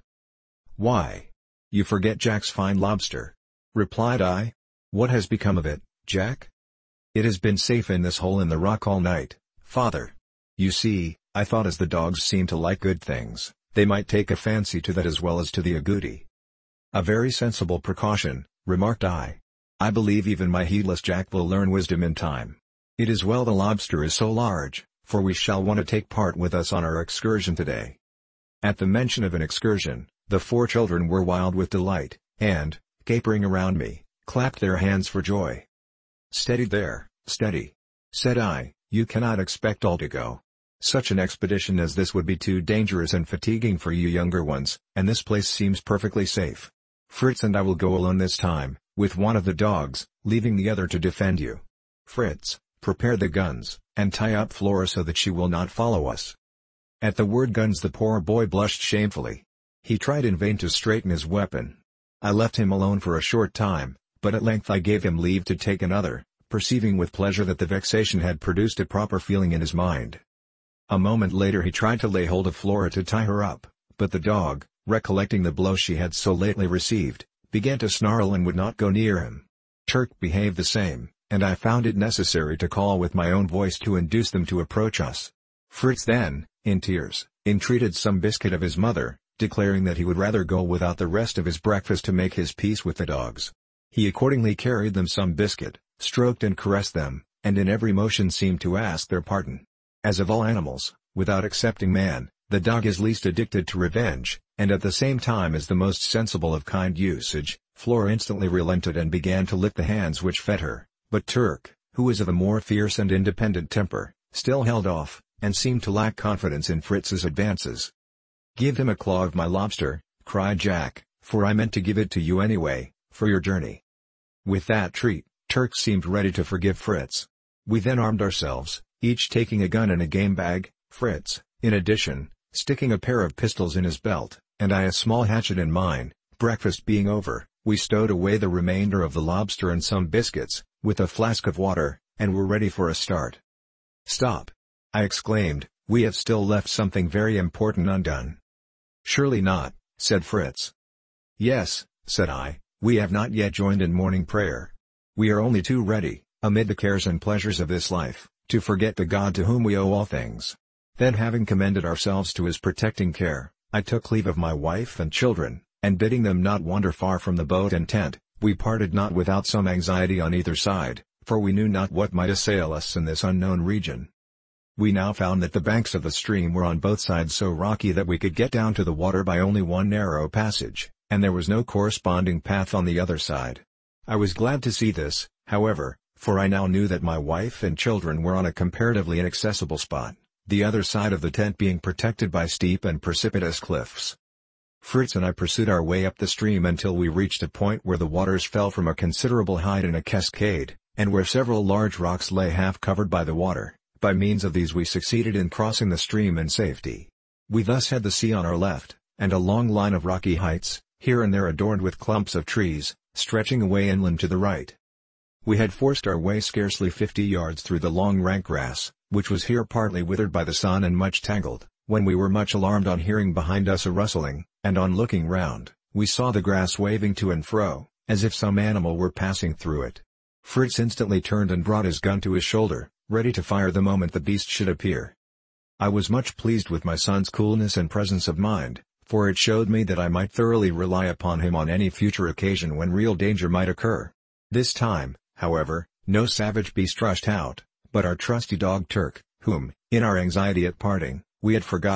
"Why? You forget Jack's fine lobster," replied I. "What has become of it, Jack?" "It has been safe in this hole in the rock all night, father. You see, I thought as the dogs seem to like good things, they might take a fancy to that as well as to the agouti." "A very sensible precaution," remarked I. "I believe even my heedless Jack will learn wisdom in time. It is well the lobster is so large, for we shall want to take part with us on our excursion today." At the mention of an excursion, the 4 children were wild with delight, and, capering around me, clapped their hands for joy. "Steady there, steady," said I, "you cannot expect all to go. Such an expedition as this would be too dangerous and fatiguing for you younger ones, and this place seems perfectly safe. Fritz and I will go alone this time, with one of the dogs, leaving the other to defend you. Fritz, prepare the guns, and tie up Flora so that she will not follow us." At the word guns the poor boy blushed shamefully. He tried in vain to straighten his weapon. I left him alone for a short time, but at length I gave him leave to take another, perceiving with pleasure that the vexation had produced a proper feeling in his mind. A moment later he tried to lay hold of Flora to tie her up, but the dog, recollecting the blow she had so lately received, began to snarl and would not go near him. Turk behaved the same, and I found it necessary to call with my own voice to induce them to approach us. Fritz then, in tears, entreated some biscuit of his mother, declaring that he would rather go without the rest of his breakfast to make his peace with the dogs. He accordingly carried them some biscuit, stroked and caressed them, and in every motion seemed to ask their pardon. As of all animals, without excepting man, the dog is least addicted to revenge, and at the same time is the most sensible of kind usage. Flora instantly relented and began to lick the hands which fed her, but Turk, who was of a more fierce and independent temper, still held off, and seemed to lack confidence in Fritz's advances. "Give him a claw of my lobster," cried Jack, "for I meant to give it to you anyway, for your journey." With that treat, Turk seemed ready to forgive Fritz. We then armed ourselves, each taking a gun and a game bag, Fritz, in addition, sticking a pair of pistols in his belt, and I a small hatchet in mine. Breakfast being over, we stowed away the remainder of the lobster and some biscuits, with a flask of water, and were ready for a start. "Stop!" I exclaimed, "we have still left something very important undone." "Surely not," said Fritz. "Yes," said I, "we have not yet joined in morning prayer. We are only too ready, amid the cares and pleasures of this life, to forget the God to whom we owe all things." Then having commended ourselves to his protecting care, I took leave of my wife and children, and bidding them not wander far from the boat and tent, we parted not without some anxiety on either side, for we knew not what might assail us in this unknown region. We now found that the banks of the stream were on both sides so rocky that we could get down to the water by only one narrow passage, and there was no corresponding path on the other side. I was glad to see this, however, for I now knew that my wife and children were on a comparatively inaccessible spot, the other side of the tent being protected by steep and precipitous cliffs. Fritz and I pursued our way up the stream until we reached a point where the waters fell from a considerable height in a cascade, and where several large rocks lay half covered by the water. By means of these we succeeded in crossing the stream in safety. We thus had the sea on our left, and a long line of rocky heights, here and there adorned with clumps of trees, stretching away inland to the right. We had forced our way scarcely 50 yards through the long rank grass, which was here partly withered by the sun and much tangled, when we were much alarmed on hearing behind us a rustling, and on looking round, we saw the grass waving to and fro, as if some animal were passing through it. Fritz instantly turned and brought his gun to his shoulder, ready to fire the moment the beast should appear. I was much pleased with my son's coolness and presence of mind, for it showed me that I might thoroughly rely upon him on any future occasion when real danger might occur. This time, however, no savage beast rushed out, but our trusty dog Turk, whom, in our anxiety at parting, we had forgotten,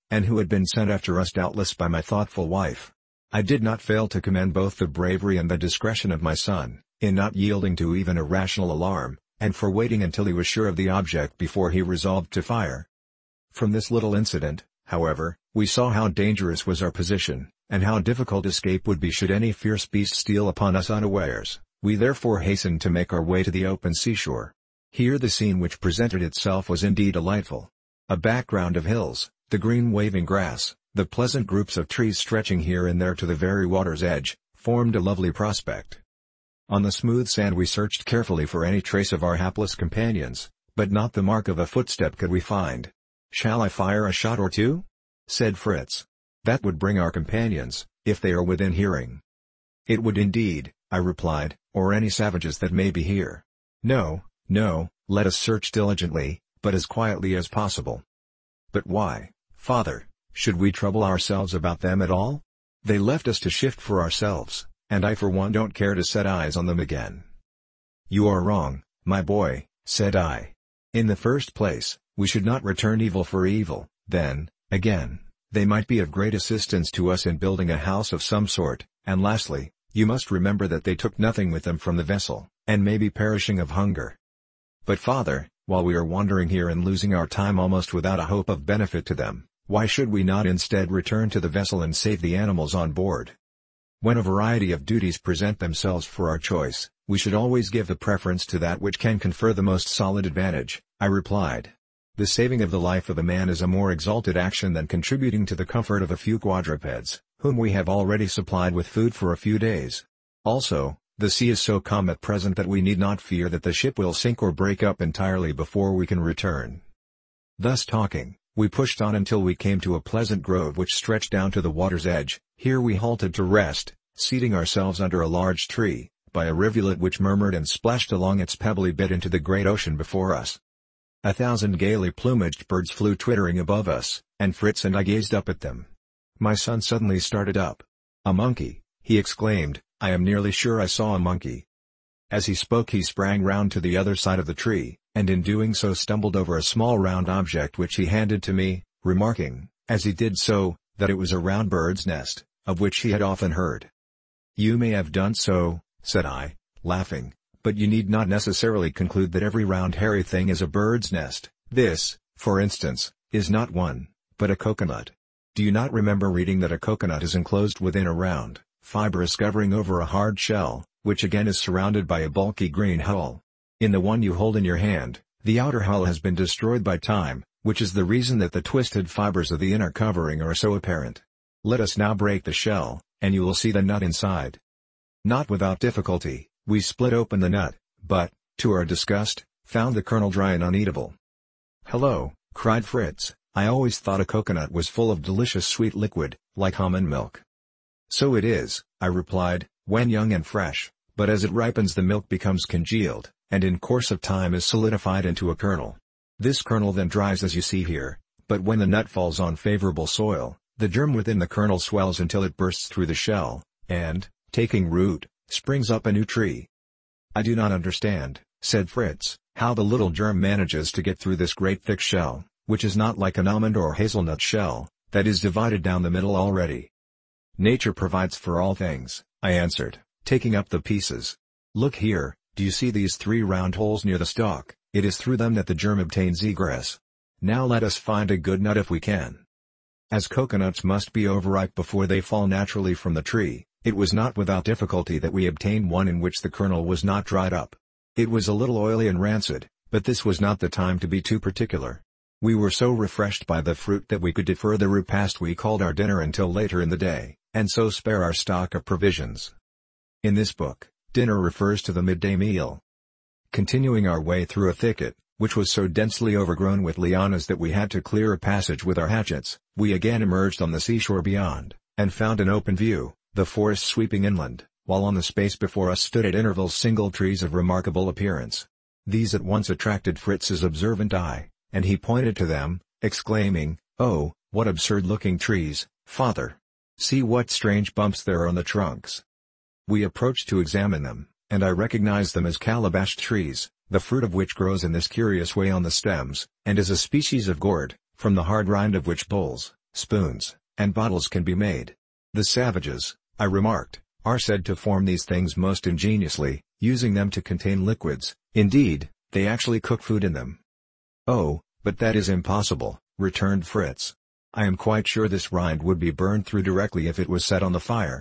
and who had been sent after us doubtless by my thoughtful wife. I did not fail to commend both the bravery and the discretion of my son, in not yielding to even a rational alarm, and for waiting until he was sure of the object before he resolved to fire. From this little incident, however, we saw how dangerous was our position, and how difficult escape would be should any fierce beast steal upon us unawares. We therefore hastened to make our way to the open seashore. Here the scene which presented itself was indeed delightful. A background of hills, the green waving grass, the pleasant groups of trees stretching here and there to the very water's edge, formed a lovely prospect. On the smooth sand we searched carefully for any trace of our hapless companions, but not the mark of a footstep could we find. "Shall I fire a shot or two?" said Fritz. "That would bring our companions, if they are within hearing." "It would indeed," I replied, "or any savages that may be here. No, no, let us search diligently, but as quietly as possible." "But why, father, should we trouble ourselves about them at all? They left us to shift for ourselves, and I for one don't care to set eyes on them again." "You are wrong, my boy," said I. "In the first place, we should not return evil for evil, then, again, they might be of great assistance to us in building a house of some sort, and lastly, you must remember that they took nothing with them from the vessel, and may be perishing of hunger." "But father, while we are wandering here and losing our time almost without a hope of benefit to them, why should we not instead return to the vessel and save the animals on board?" "When a variety of duties present themselves for our choice, we should always give the preference to that which can confer the most solid advantage," I replied. "The saving of the life of a man is a more exalted action than contributing to the comfort of a few quadrupeds, whom we have already supplied with food for a few days. Also, the sea is so calm at present that we need not fear that the ship will sink or break up entirely before we can return." Thus talking, we pushed on until we came to a pleasant grove which stretched down to the water's edge. Here we halted to rest, seating ourselves under a large tree, by a rivulet which murmured and splashed along its pebbly bed into the great ocean before us. 1,000 gaily plumaged birds flew twittering above us, and Fritz and I gazed up at them. My son suddenly started up. "A monkey!" he exclaimed. "I am nearly sure I saw a monkey." As he spoke he sprang round to the other side of the tree, and in doing so stumbled over a small round object which he handed to me, remarking, as he did so, that it was a round bird's nest, of which he had often heard. "You may have done so," said I, laughing, "but you need not necessarily conclude that every round hairy thing is a bird's nest. This, for instance, is not one, but a coconut. Do you not remember reading that a coconut is enclosed within a round, fibrous covering over a hard shell, which again is surrounded by a bulky green hull? In the one you hold in your hand, the outer hull has been destroyed by time, which is the reason that the twisted fibers of the inner covering are so apparent. Let us now break the shell, and you will see the nut inside." Not without difficulty, we split open the nut, but, to our disgust, found the kernel dry and uneatable. "Hello!" cried Fritz, "I always thought a coconut was full of delicious sweet liquid, like almond milk." "So it is," I replied, "when young and fresh, but as it ripens the milk becomes congealed, and in course of time is solidified into a kernel. This kernel then dries as you see here, but when the nut falls on favorable soil, the germ within the kernel swells until it bursts through the shell, and, taking root, springs up a new tree." "I do not understand," said Fritz, "how the little germ manages to get through this great thick shell, which is not like an almond or hazelnut shell, that is divided down the middle already." "Nature provides for all things," I answered, taking up the pieces. "Look here, do you see these 3 round holes near the stalk? It is through them that the germ obtains egress. Now let us find a good nut if we can." As coconuts must be overripe before they fall naturally from the tree, it was not without difficulty that we obtained one in which the kernel was not dried up. It was a little oily and rancid, but this was not the time to be too particular. We were so refreshed by the fruit that we could defer the repast we called our dinner until later in the day, and so spare our stock of provisions. In this book, dinner refers to the midday meal. Continuing our way through a thicket, which was so densely overgrown with lianas that we had to clear a passage with our hatchets, we again emerged on the seashore beyond, and found an open view, the forest sweeping inland, while on the space before us stood at intervals single trees of remarkable appearance. These at once attracted Fritz's observant eye, and he pointed to them, exclaiming, "Oh, what absurd-looking trees, father! See what strange bumps there are on the trunks." We approached to examine them, and I recognized them as calabash trees, the fruit of which grows in this curious way on the stems, and is a species of gourd, from the hard rind of which bulls, spoons, and bottles can be made. The savages, I remarked, are said to form these things most ingeniously, using them to contain liquids. Indeed, they actually cook food in them. Oh, but that is impossible, returned Fritz. I am quite sure this rind would be burned through directly if it was set on the fire.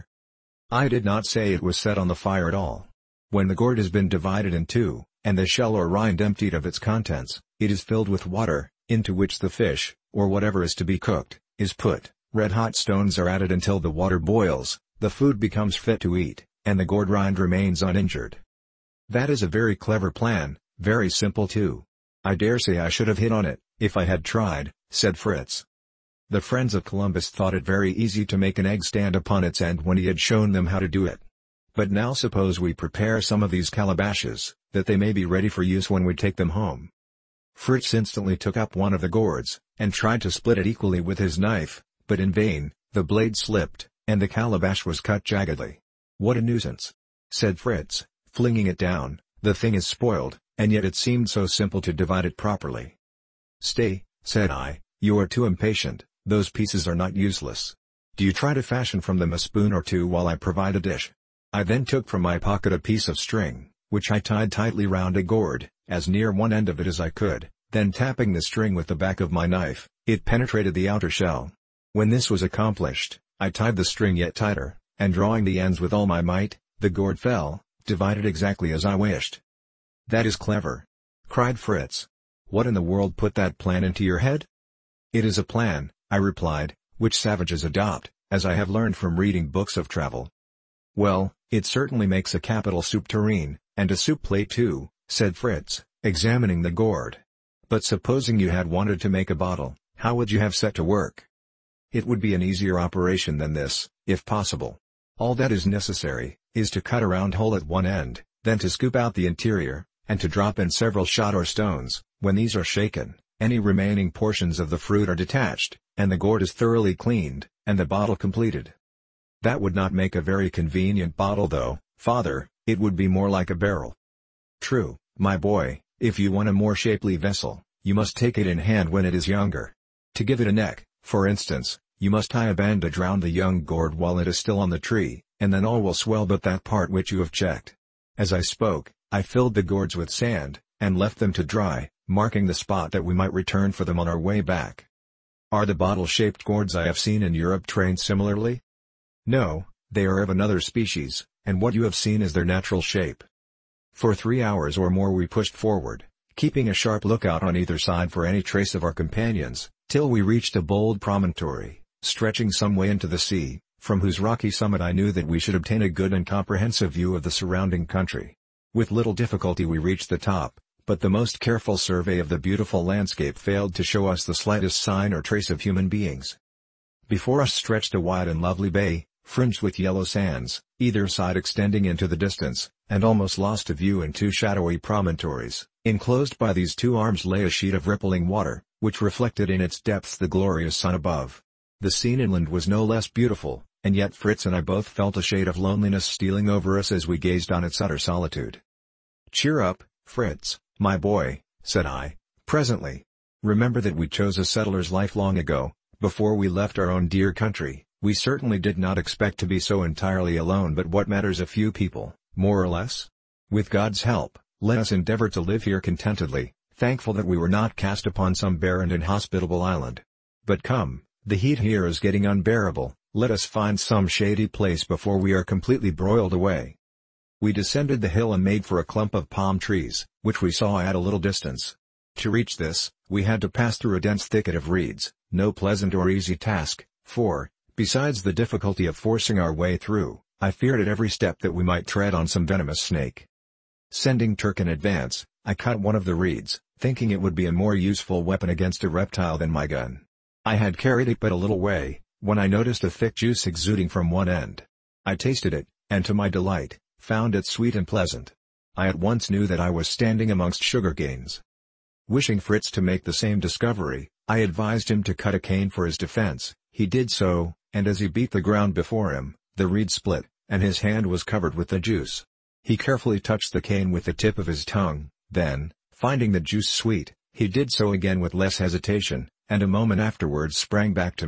I did not say it was set on the fire at all. When the gourd has been divided in two, and the shell or rind emptied of its contents, it is filled with water, into which the fish, or whatever is to be cooked, is put. Red-hot stones are added until the water boils, the food becomes fit to eat, and the gourd rind remains uninjured. That is a very clever plan, very simple too. I dare say I should have hit on it, if I had tried, said Fritz. The friends of Columbus thought it very easy to make an egg stand upon its end when he had shown them how to do it. But now suppose we prepare some of these calabashes, that they may be ready for use when we take them home. Fritz instantly took up one of the gourds, and tried to split it equally with his knife, but in vain. The blade slipped, and the calabash was cut jaggedly. What a nuisance, said Fritz, flinging it down. The thing is spoiled, and yet it seemed so simple to divide it properly. Stay, said I, you are too impatient, those pieces are not useless. Do you try to fashion from them a spoon or two while I provide a dish? I then took from my pocket a piece of string, which I tied tightly round a gourd, as near one end of it as I could, then tapping the string with the back of my knife, it penetrated the outer shell. When this was accomplished, I tied the string yet tighter, and drawing the ends with all my might, the gourd fell, divided exactly as I wished. That is clever, cried Fritz. What in the world put that plan into your head? It is a plan, I replied, which savages adopt, as I have learned from reading books of travel. Well, it certainly makes a capital soup tureen, and a soup plate too, said Fritz, examining the gourd. But supposing you had wanted to make a bottle, how would you have set to work? It would be an easier operation than this, if possible. All that is necessary, is to cut a round hole at one end, then to scoop out the interior, and to drop in several shot or stones. When these are shaken, any remaining portions of the fruit are detached, and the gourd is thoroughly cleaned, and the bottle completed. That would not make a very convenient bottle though, father, it would be more like a barrel. True, my boy, if you want a more shapely vessel, you must take it in hand when it is younger. To give it a neck, for instance, you must tie a bandage round the young gourd while it is still on the tree, and then all will swell but that part which you have checked. As I spoke, I filled the gourds with sand, and left them to dry, marking the spot that we might return for them on our way back. Are the bottle-shaped gourds I have seen in Europe trained similarly? No, they are of another species, and what you have seen is their natural shape. For 3 hours or more we pushed forward, keeping a sharp lookout on either side for any trace of our companions, till we reached a bold promontory, stretching some way into the sea, from whose rocky summit I knew that we should obtain a good and comprehensive view of the surrounding country. With little difficulty we reached the top, but the most careful survey of the beautiful landscape failed to show us the slightest sign or trace of human beings. Before us stretched a wide and lovely bay, fringed with yellow sands, either side extending into the distance, and almost lost to view in two shadowy promontories. Enclosed by these two arms lay a sheet of rippling water, which reflected in its depths the glorious sun above. The scene inland was no less beautiful, and yet Fritz and I both felt a shade of loneliness stealing over us as we gazed on its utter solitude. "Cheer up, Fritz, my boy," said I, presently. "Remember that we chose a settler's life long ago, before we left our own dear country. We certainly did not expect to be so entirely alone, but what matters a few people, more or less? With God's help, let us endeavor to live here contentedly, thankful that we were not cast upon some barren and inhospitable island. But come, the heat here is getting unbearable, let us find some shady place before we are completely broiled away." We descended the hill and made for a clump of palm trees, which we saw at a little distance. To reach this, we had to pass through a dense thicket of reeds, no pleasant or easy task, for, besides the difficulty of forcing our way through, I feared at every step that we might tread on some venomous snake. Sending Turk in advance, I cut one of the reeds, thinking it would be a more useful weapon against a reptile than my gun. I had carried it but a little way, when I noticed a thick juice exuding from one end. I tasted it, and to my delight, found it sweet and pleasant. I at once knew that I was standing amongst sugar canes. Wishing Fritz to make the same discovery, I advised him to cut a cane for his defense. He did so, and as he beat the ground before him, the reed split, and his hand was covered with the juice. He carefully touched the cane with the tip of his tongue, then, finding the juice sweet, he did so again with less hesitation, and a moment afterwards sprang back to me,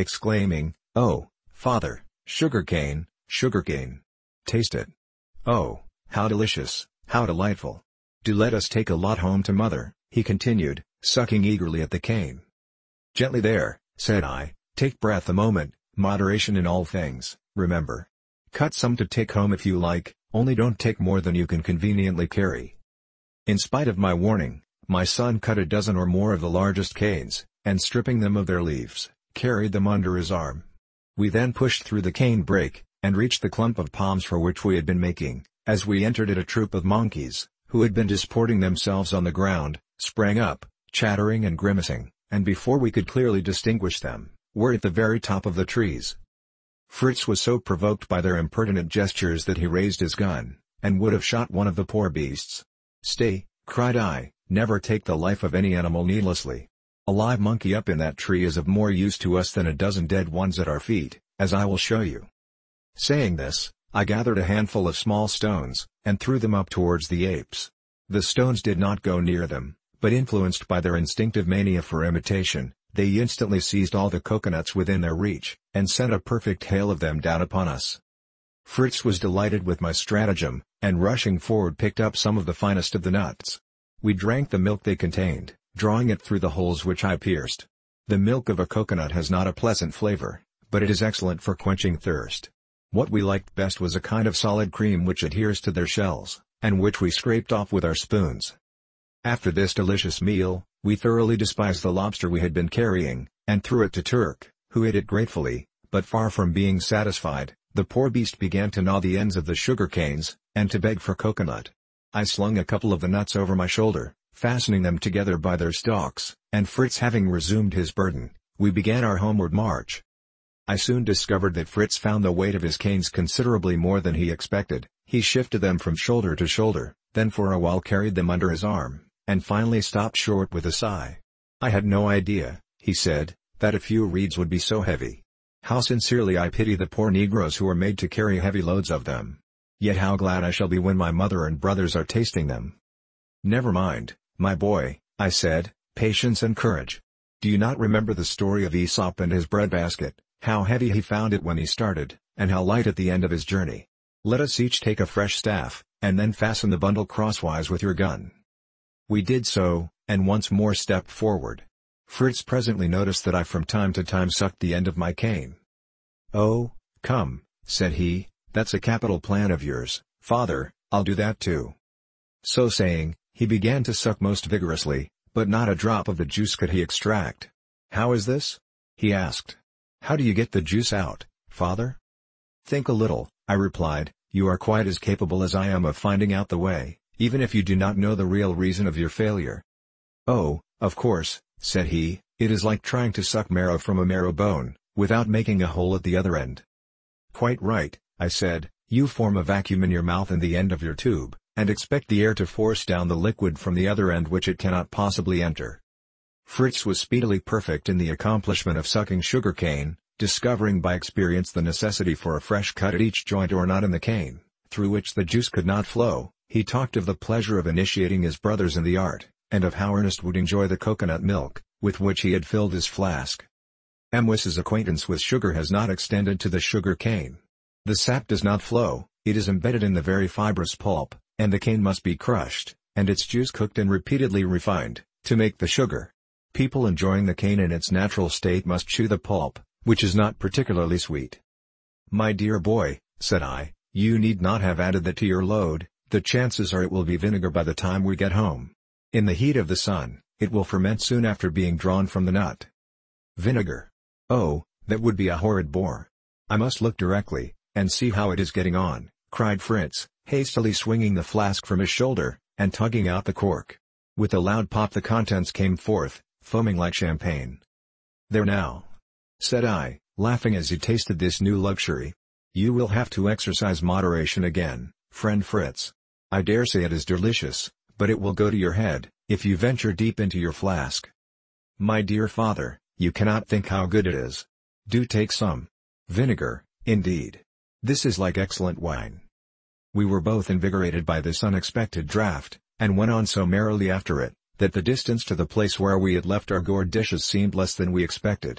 exclaiming, "Oh, father, sugarcane, sugarcane. Taste it. Oh, how delicious, how delightful. Do let us take a lot home to mother," he continued, sucking eagerly at the cane. "Gently there," said I, "take breath a moment, moderation in all things, remember. Cut some to take home if you like, only don't take more than you can conveniently carry." In spite of my warning, my son cut a dozen or more of the largest canes, and stripping them of their leaves, carried them under his arm. We then pushed through the cane brake, and reached the clump of palms for which we had been making. As we entered it, a troop of monkeys, who had been disporting themselves on the ground, sprang up, chattering and grimacing, and before we could clearly distinguish them, were at the very top of the trees. Fritz was so provoked by their impertinent gestures that he raised his gun, and would have shot one of the poor beasts. "Stay," cried I, "never take the life of any animal needlessly. A live monkey up in that tree is of more use to us than a dozen dead ones at our feet, as I will show you." Saying this, I gathered a handful of small stones, and threw them up towards the apes. The stones did not go near them, but influenced by their instinctive mania for imitation, they instantly seized all the coconuts within their reach, and sent a perfect hail of them down upon us. Fritz was delighted with my stratagem, and rushing forward picked up some of the finest of the nuts. We drank the milk they contained, drawing it through the holes which I pierced. The milk of a coconut has not a pleasant flavor, but it is excellent for quenching thirst. What we liked best was a kind of solid cream which adheres to their shells, and which we scraped off with our spoons. After this delicious meal, we thoroughly despised the lobster we had been carrying, and threw it to Turk, who ate it gratefully, but far from being satisfied, the poor beast began to gnaw the ends of the sugar canes, and to beg for coconut. I slung a couple of the nuts over my shoulder, fastening them together by their stalks, and Fritz having resumed his burden, we began our homeward march. I soon discovered that Fritz found the weight of his canes considerably more than he expected. He shifted them from shoulder to shoulder, then for a while carried them under his arm, and finally stopped short with a sigh. "I had no idea," he said, "that a few reeds would be so heavy. How sincerely I pity the poor negroes who are made to carry heavy loads of them. Yet how glad I shall be when my mother and brothers are tasting them." "Never mind, my boy," I said, "patience and courage. Do you not remember the story of Aesop and his breadbasket, how heavy he found it when he started, and how light at the end of his journey? Let us each take a fresh staff, and then fasten the bundle crosswise with your gun." We did so, and once more stepped forward. Fritz presently noticed that I from time to time sucked the end of my cane. "Oh, come," said he, "that's a capital plan of yours, father, I'll do that too." So saying, he began to suck most vigorously, but not a drop of the juice could he extract. "How is this?" he asked. "How do you get the juice out, father?" "Think a little," I replied, "you are quite as capable as I am of finding out the way, even if you do not know the real reason of your failure." "Oh, of course," said he, "it is like trying to suck marrow from a marrow bone, without making a hole at the other end." "Quite right," I said, "you form a vacuum in your mouth and the end of your tube, and expect the air to force down the liquid from the other end which it cannot possibly enter." Fritz was speedily perfect in the accomplishment of sucking sugar cane, discovering by experience the necessity for a fresh cut at each joint or knot in the cane, through which the juice could not flow. He talked of the pleasure of initiating his brothers in the art, and of how Ernest would enjoy the coconut milk, with which he had filled his flask. Amwis's acquaintance with sugar has not extended to the sugar cane. The sap does not flow, it is embedded in the very fibrous pulp, and the cane must be crushed, and its juice cooked and repeatedly refined, to make the sugar. People enjoying the cane in its natural state must chew the pulp, which is not particularly sweet. "My dear boy," said I, "you need not have added that to your load, the chances are it will be vinegar by the time we get home. In the heat of the sun, it will ferment soon after being drawn from the nut." "Vinegar? Oh, that would be a horrid bore. I must look directly, and see how it is getting on," cried Fritz, hastily swinging the flask from his shoulder, and tugging out the cork. With a loud pop the contents came forth, foaming like champagne. "There now," said I, laughing as he tasted this new luxury. "You will have to exercise moderation again, friend Fritz. I dare say it is delicious, but it will go to your head, if you venture deep into your flask." "My dear father, you cannot think how good it is. Do take some. Vinegar, indeed. This is like excellent wine." We were both invigorated by this unexpected draught, and went on so merrily after it, that the distance to the place where we had left our gourd dishes seemed less than we expected.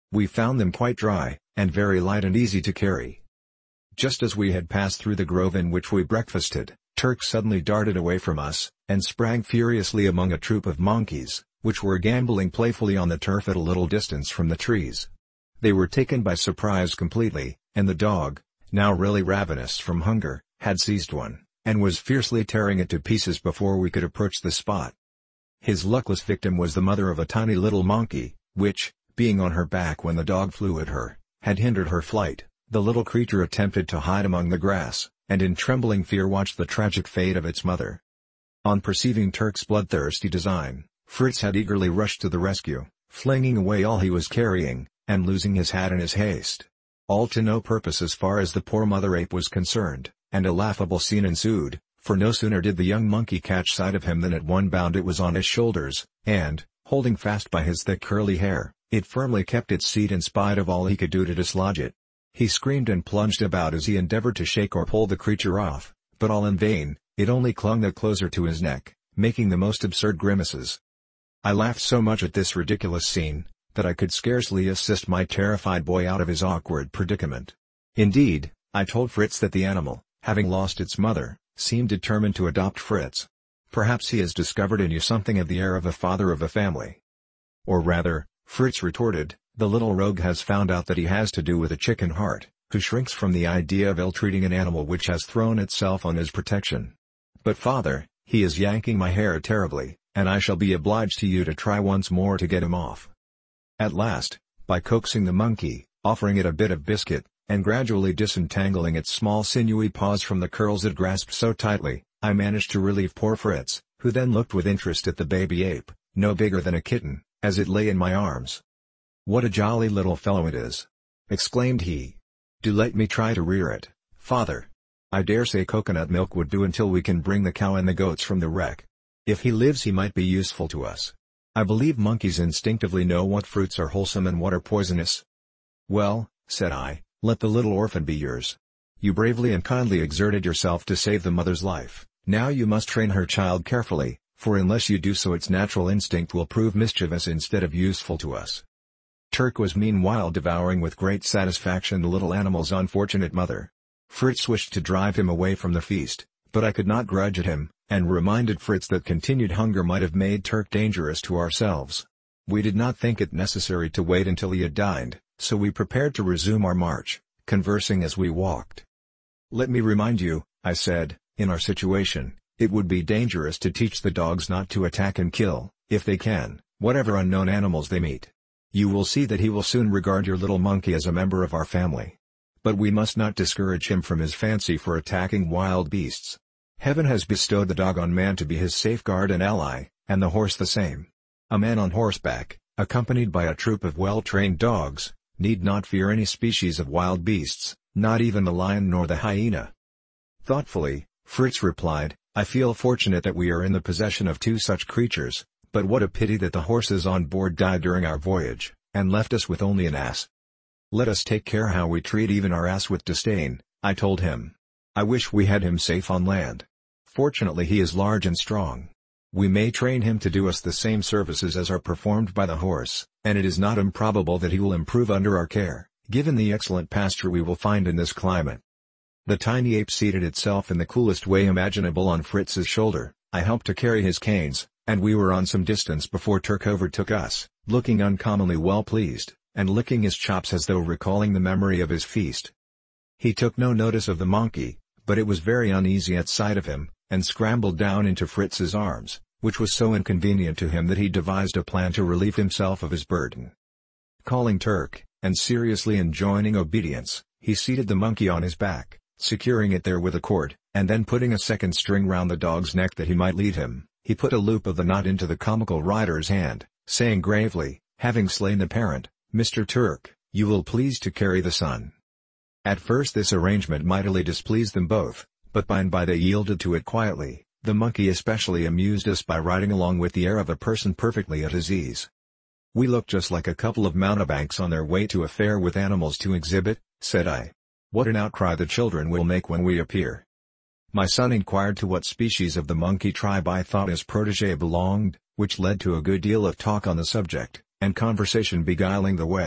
We found them quite dry, and very light and easy to carry. Just as we had passed through the grove in which we breakfasted, Turk suddenly darted away from us, and sprang furiously among a troop of monkeys, which were gambolling playfully on the turf at a little distance from the trees. They were taken by surprise completely, and the dog, now really ravenous from hunger, had seized one, and was fiercely tearing it to pieces before we could approach the spot. His luckless victim was the mother of a tiny little monkey, which, being on her back when the dog flew at her, had hindered her flight. The little creature attempted to hide among the grass, and in trembling fear watched the tragic fate of its mother. On perceiving Turk's bloodthirsty design, Fritz had eagerly rushed to the rescue, flinging away all he was carrying, and losing his hat in his haste. All to no purpose as far as the poor mother ape was concerned, and a laughable scene ensued, for no sooner did the young monkey catch sight of him than at one bound it was on his shoulders, and, holding fast by his thick curly hair, it firmly kept its seat in spite of all he could do to dislodge it. He screamed and plunged about as he endeavored to shake or pull the creature off, but all in vain. It only clung the closer to his neck, making the most absurd grimaces. I laughed so much at this ridiculous scene, that I could scarcely assist my terrified boy out of his awkward predicament. Indeed, I told Fritz that the animal, having lost its mother, seemed determined to adopt Fritz. Perhaps he has discovered in you something of the air of a father of a family. Or rather, Fritz retorted, the little rogue has found out that he has to do with a chicken heart, who shrinks from the idea of ill-treating an animal which has thrown itself on his protection. But father, he is yanking my hair terribly, and I shall be obliged to you to try once more to get him off. At last, by coaxing the monkey, offering it a bit of biscuit, and gradually disentangling its small sinewy paws from the curls it grasped so tightly, I managed to relieve poor Fritz, who then looked with interest at the baby ape, no bigger than a kitten, as it lay in my arms. "What a jolly little fellow it is!" exclaimed he. "Do let me try to rear it, father. I dare say coconut milk would do until we can bring the cow and the goats from the wreck. If he lives he might be useful to us. I believe monkeys instinctively know what fruits are wholesome and what are poisonous." "Well," said I, "let the little orphan be yours. You bravely and kindly exerted yourself to save the mother's life, now you must train her child carefully, for unless you do so its natural instinct will prove mischievous instead of useful to us." Turk was meanwhile devouring with great satisfaction the little animal's unfortunate mother. Fritz wished to drive him away from the feast, but I could not grudge it him, and reminded Fritz that continued hunger might have made Turk dangerous to ourselves. We did not think it necessary to wait until he had dined, so we prepared to resume our march, conversing as we walked. "Let me remind you," I said, "in our situation, it would be dangerous to teach the dogs not to attack and kill, if they can, whatever unknown animals they meet. You will see that he will soon regard your little monkey as a member of our family. But we must not discourage him from his fancy for attacking wild beasts. Heaven has bestowed the dog on man to be his safeguard and ally, and the horse the same. A man on horseback, accompanied by a troop of well-trained dogs, need not fear any species of wild beasts, not even the lion nor the hyena." Thoughtfully, Fritz replied, "I feel fortunate that we are in the possession of two such creatures, but what a pity that the horses on board died during our voyage, and left us with only an ass. Let us take care how we treat even our ass with disdain," I told him. "I wish we had him safe on land. Fortunately he is large and strong. We may train him to do us the same services as are performed by the horse, and it is not improbable that he will improve under our care, given the excellent pasture we will find in this climate." The tiny ape seated itself in the coolest way imaginable on Fritz's shoulder. I helped to carry his canes, and we were on some distance before Turk overtook us, looking uncommonly well pleased, and licking his chops as though recalling the memory of his feast. He took no notice of the monkey, but it was very uneasy at sight of him, and scrambled down into Fritz's arms, which was so inconvenient to him that he devised a plan to relieve himself of his burden. Calling Turk, and seriously enjoining obedience, he seated the monkey on his back, securing it there with a cord, and then putting a second string round the dog's neck that he might lead him, he put a loop of the knot into the comical rider's hand, saying gravely, "Having slain the parent, Mr. Turk, you will please to carry the son." At first this arrangement mightily displeased them both, but by and by they yielded to it quietly. The monkey especially amused us by riding along with the air of a person perfectly at his ease. "We look just like a couple of mountebanks on their way to a fair with animals to exhibit," said I. "What an outcry the children will make when we appear." My son inquired to what species of the monkey tribe I thought his protégé belonged, which led to a good deal of talk on the subject, and conversation beguiling the way,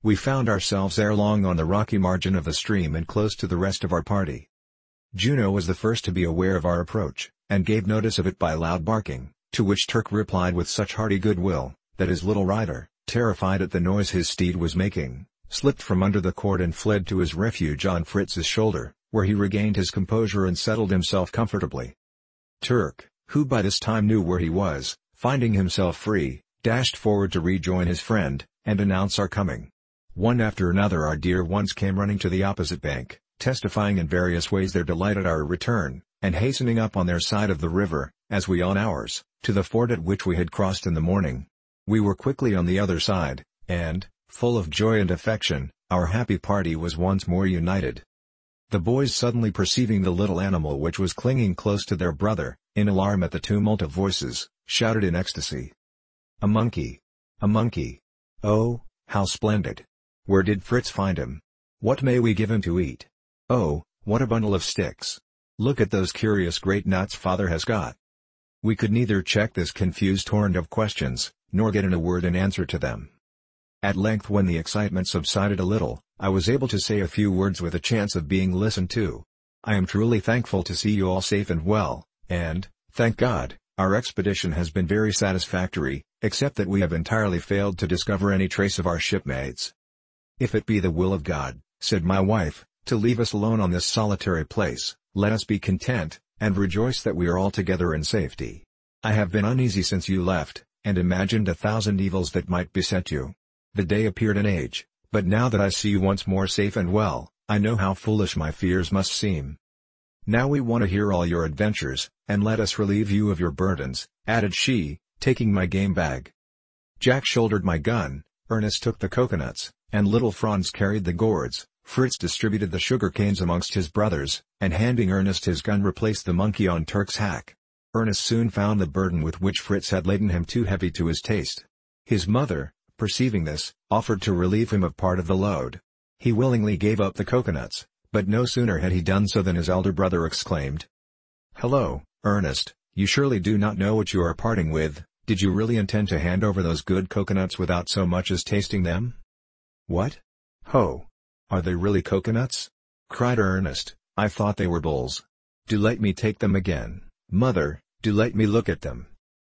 We found ourselves ere long on the rocky margin of the stream and close to the rest of our party. Juno was the first to be aware of our approach, and gave notice of it by loud barking, to which Turk replied with such hearty goodwill, that his little rider, terrified at the noise his steed was making, slipped from under the cord and fled to his refuge on Fritz's shoulder, where he regained his composure and settled himself comfortably. Turk, who by this time knew where he was, finding himself free, dashed forward to rejoin his friend, and announce our coming. One after another our dear ones came running to the opposite bank, testifying in various ways their delight at our return, and hastening up on their side of the river, as we on ours, to the ford at which we had crossed in the morning. We were quickly on the other side, and, full of joy and affection, our happy party was once more united. The boys suddenly perceiving the little animal which was clinging close to their brother, in alarm at the tumult of voices, shouted in ecstasy. "A monkey! A monkey! Oh, how splendid! Where did Fritz find him? What may we give him to eat? Oh, what a bundle of sticks! Look at those curious great nuts father has got!" We could neither check this confused torrent of questions, nor get in a word in answer to them. At length, when the excitement subsided a little, I was able to say a few words with a chance of being listened to. "I am truly thankful to see you all safe and well, and, thank God, our expedition has been very satisfactory, except that we have entirely failed to discover any trace of our shipmates. If it be the will of God," said my wife, "to leave us alone on this solitary place, let us be content, and rejoice that we are all together in safety. I have been uneasy since you left, and imagined 1,000 evils that might beset you. The day appeared an age, but now that I see you once more safe and well, I know how foolish my fears must seem. Now we want to hear all your adventures, and let us relieve you of your burdens," added she, taking my game bag. Jack shouldered my gun, Ernest took the coconuts, and little Franz carried the gourds. Fritz distributed the sugar canes amongst his brothers, and handing Ernest his gun replaced the monkey on Turk's hack. Ernest soon found the burden with which Fritz had laden him too heavy to his taste. His mother, perceiving this, offered to relieve him of part of the load. He willingly gave up the coconuts, but no sooner had he done so than his elder brother exclaimed, "Hello, Ernest, you surely do not know what you are parting with. Did you really intend to hand over those good coconuts without so much as tasting them?" "What? Ho! Are they really coconuts?" cried Ernest. "I thought they were bulls. Do let me take them again, mother, do let me look at them."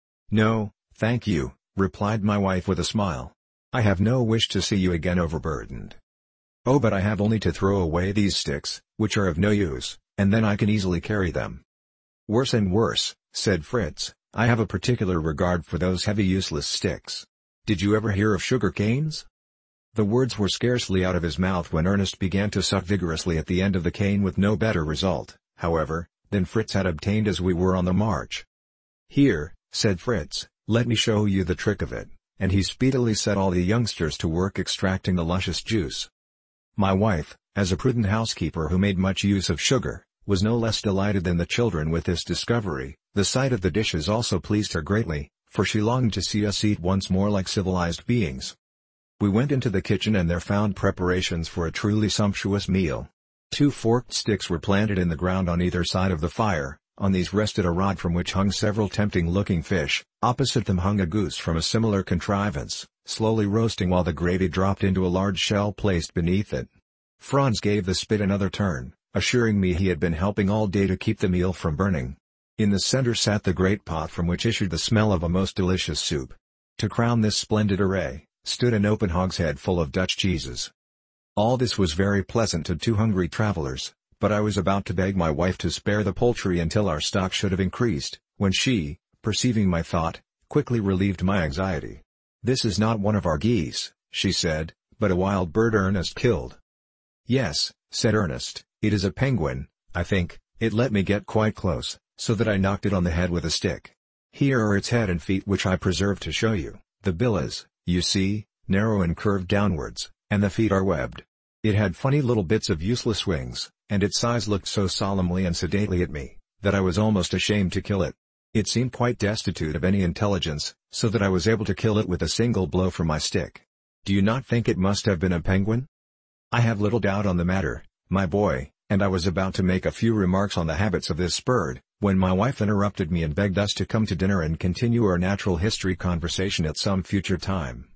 "No, thank you," replied my wife with a smile. "I have no wish to see you again overburdened. Oh, but I have only to throw away these sticks, which are of no use, and then I can easily carry them." "Worse and worse," said Fritz. "I have a particular regard for those heavy useless sticks. Did you ever hear of sugar canes?" The words were scarcely out of his mouth when Ernest began to suck vigorously at the end of the cane with no better result, however, than Fritz had obtained as we were on the march. "Here," said Fritz, "let me show you the trick of it," and he speedily set all the youngsters to work extracting the luscious juice. My wife, as a prudent housekeeper who made much use of sugar, was no less delighted than the children with this discovery. The sight of the dishes also pleased her greatly, for she longed to see us eat once more like civilized beings. We went into the kitchen and there found preparations for a truly sumptuous meal. 2 forked sticks were planted in the ground on either side of the fire, on these rested a rod from which hung several tempting-looking fish, opposite them hung a goose from a similar contrivance, slowly roasting while the gravy dropped into a large shell placed beneath it. Franz gave the spit another turn, assuring me he had been helping all day to keep the meal from burning. In the center sat the great pot from which issued the smell of a most delicious soup. To crown this splendid array, stood an open hogshead full of Dutch cheeses. All this was very pleasant to 2 hungry travelers, but I was about to beg my wife to spare the poultry until our stock should have increased, when she, perceiving my thought, quickly relieved my anxiety. "This is not one of our geese," she said, "but a wild bird Ernest killed." "Yes," said Ernest, "it is a penguin, I think. It let me get quite close, so that I knocked it on the head with a stick. Here are its head and feet which I preserved to show you. The bill is, you see, narrow and curved downwards, and the feet are webbed. It had funny little bits of useless wings, and its eyes looked so solemnly and sedately at me, that I was almost ashamed to kill it. It seemed quite destitute of any intelligence, so that I was able to kill it with a single blow from my stick. Do you not think it must have been a penguin?" "I have little doubt on the matter, my boy," and I was about to make a few remarks on the habits of this bird, when my wife interrupted me and begged us to come to dinner and continue our natural history conversation at some future time.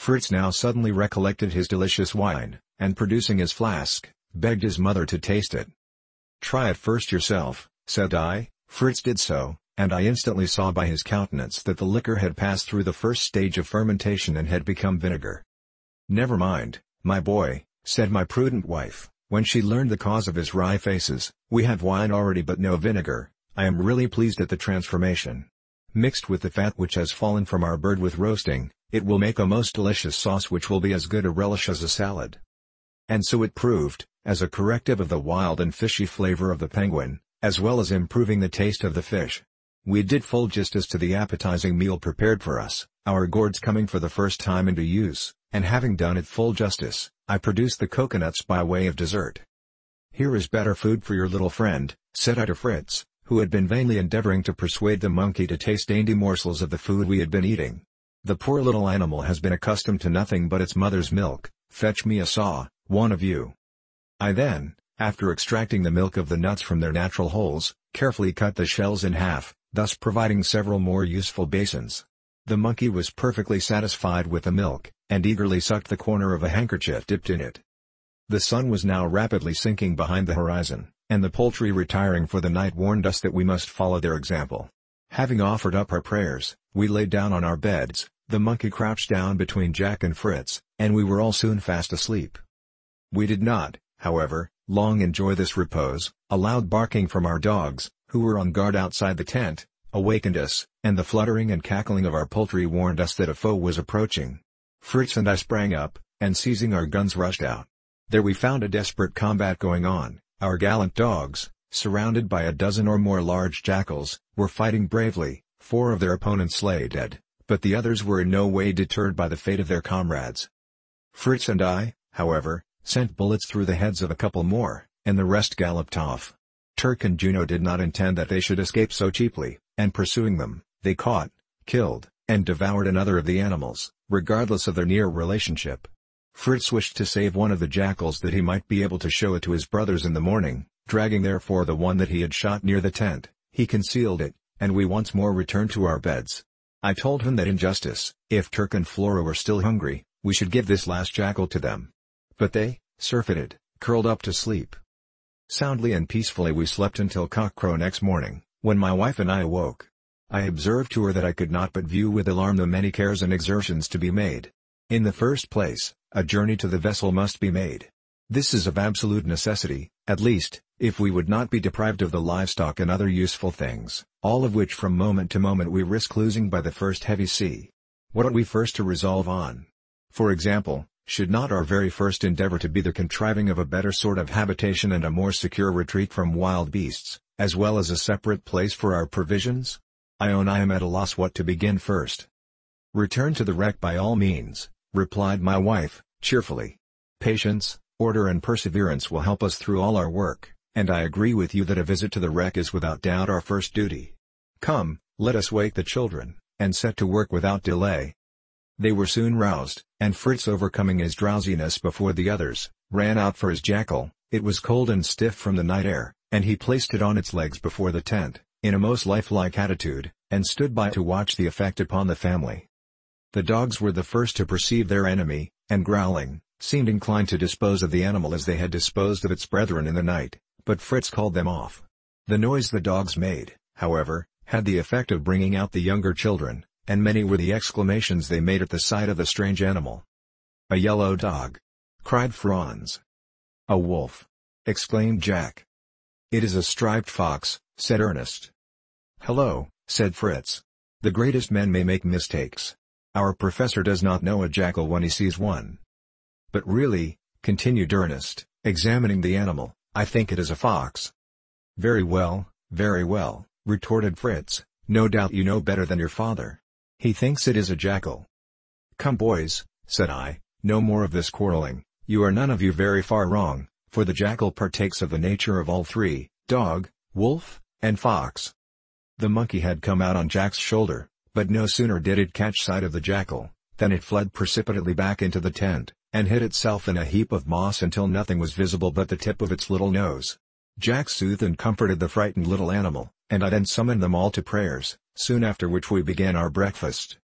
Fritz now suddenly recollected his delicious wine, and producing his flask, begged his mother to taste it. "Try it first yourself," said I. Fritz did so, and I instantly saw by his countenance that the liquor had passed through the first stage of fermentation and had become vinegar. "Never mind, my boy," said my prudent wife, when she learned the cause of his wry faces, "we have wine already but no vinegar. I am really pleased at the transformation. Mixed with the fat which has fallen from our bird with roasting, it will make a most delicious sauce which will be as good a relish as a salad." And so it proved, as a corrective of the wild and fishy flavor of the penguin, as well as improving the taste of the fish. We did full justice to the appetizing meal prepared for us, our gourds coming for the first time into use, and having done it full justice, I produced the coconuts by way of dessert. "Here is better food for your little friend," said I to Fritz, who had been vainly endeavoring to persuade the monkey to taste dainty morsels of the food we had been eating. "The poor little animal has been accustomed to nothing but its mother's milk. Fetch me a saw, one of you." I then, after extracting the milk of the nuts from their natural holes, carefully cut the shells in half, thus providing several more useful basins. The monkey was perfectly satisfied with the milk, and eagerly sucked the corner of a handkerchief dipped in it. The sun was now rapidly sinking behind the horizon, and the poultry retiring for the night warned us that we must follow their example. Having offered up our prayers, we lay down on our beds, the monkey crouched down between Jack and Fritz, and we were all soon fast asleep. We did not, however, long enjoy this repose. A loud barking from our dogs, who were on guard outside the tent, awakened us, and the fluttering and cackling of our poultry warned us that a foe was approaching. Fritz and I sprang up, and seizing our guns rushed out. There we found a desperate combat going on. Our gallant dogs, surrounded by a dozen or more large jackals, were fighting bravely. 4 of their opponents lay dead, but the others were in no way deterred by the fate of their comrades. Fritz and I, however, sent bullets through the heads of a couple more, and the rest galloped off. Turk and Juno did not intend that they should escape so cheaply, and pursuing them, they caught, killed, and devoured another of the animals, regardless of their near relationship. Fritz wished to save one of the jackals that he might be able to show it to his brothers in the morning, dragging therefore the one that he had shot near the tent. He concealed it, and we once more returned to our beds. I told him that in justice, if Turk and Flora were still hungry, we should give this last jackal to them. But they, surfeited, curled up to sleep. Soundly and peacefully we slept until cockcrow next morning, when my wife and I awoke. I observed to her that I could not but view with alarm the many cares and exertions to be made. In the first place, a journey to the vessel must be made. This is of absolute necessity, at least, if we would not be deprived of the livestock and other useful things, all of which from moment to moment we risk losing by the first heavy sea. What ought we first to resolve on? For example, should not our very first endeavor to be the contriving of a better sort of habitation and a more secure retreat from wild beasts, as well as a separate place for our provisions? I own I am at a loss what to begin first. "Return to the wreck by all means," replied my wife, cheerfully. "Patience, order and perseverance will help us through all our work, and I agree with you that a visit to the wreck is without doubt our first duty. Come, let us wake the children, and set to work without delay." They were soon roused, and Fritz, overcoming his drowsiness before the others, ran out for his jackal. It was cold and stiff from the night air, and he placed it on its legs before the tent, in a most lifelike attitude, and stood by to watch the effect upon the family. The dogs were the first to perceive their enemy, and growling, seemed inclined to dispose of the animal as they had disposed of its brethren in the night, but Fritz called them off. The noise the dogs made, however, had the effect of bringing out the younger children, and many were the exclamations they made at the sight of the strange animal. "A yellow dog!" cried Franz. "A wolf!" exclaimed Jack. "It is a striped fox," said Ernest. "Hello," said Fritz. "The greatest men may make mistakes. Our professor does not know a jackal when he sees one." "But really," continued Ernest, examining the animal, "I think it is a fox." Very well," retorted Fritz, "no doubt you know better than your father. He thinks it is a jackal." "Come boys," said I, "no more of this quarreling. You are none of you very far wrong, for the jackal partakes of the nature of all three, dog, wolf, and fox." The monkey had come out on Jack's shoulder, but no sooner did it catch sight of the jackal, than it fled precipitately back into the tent, and hid itself in a heap of moss until nothing was visible but the tip of its little nose. Jack soothed and comforted the frightened little animal, and I then summoned them all to prayers, soon after which we began our breakfast.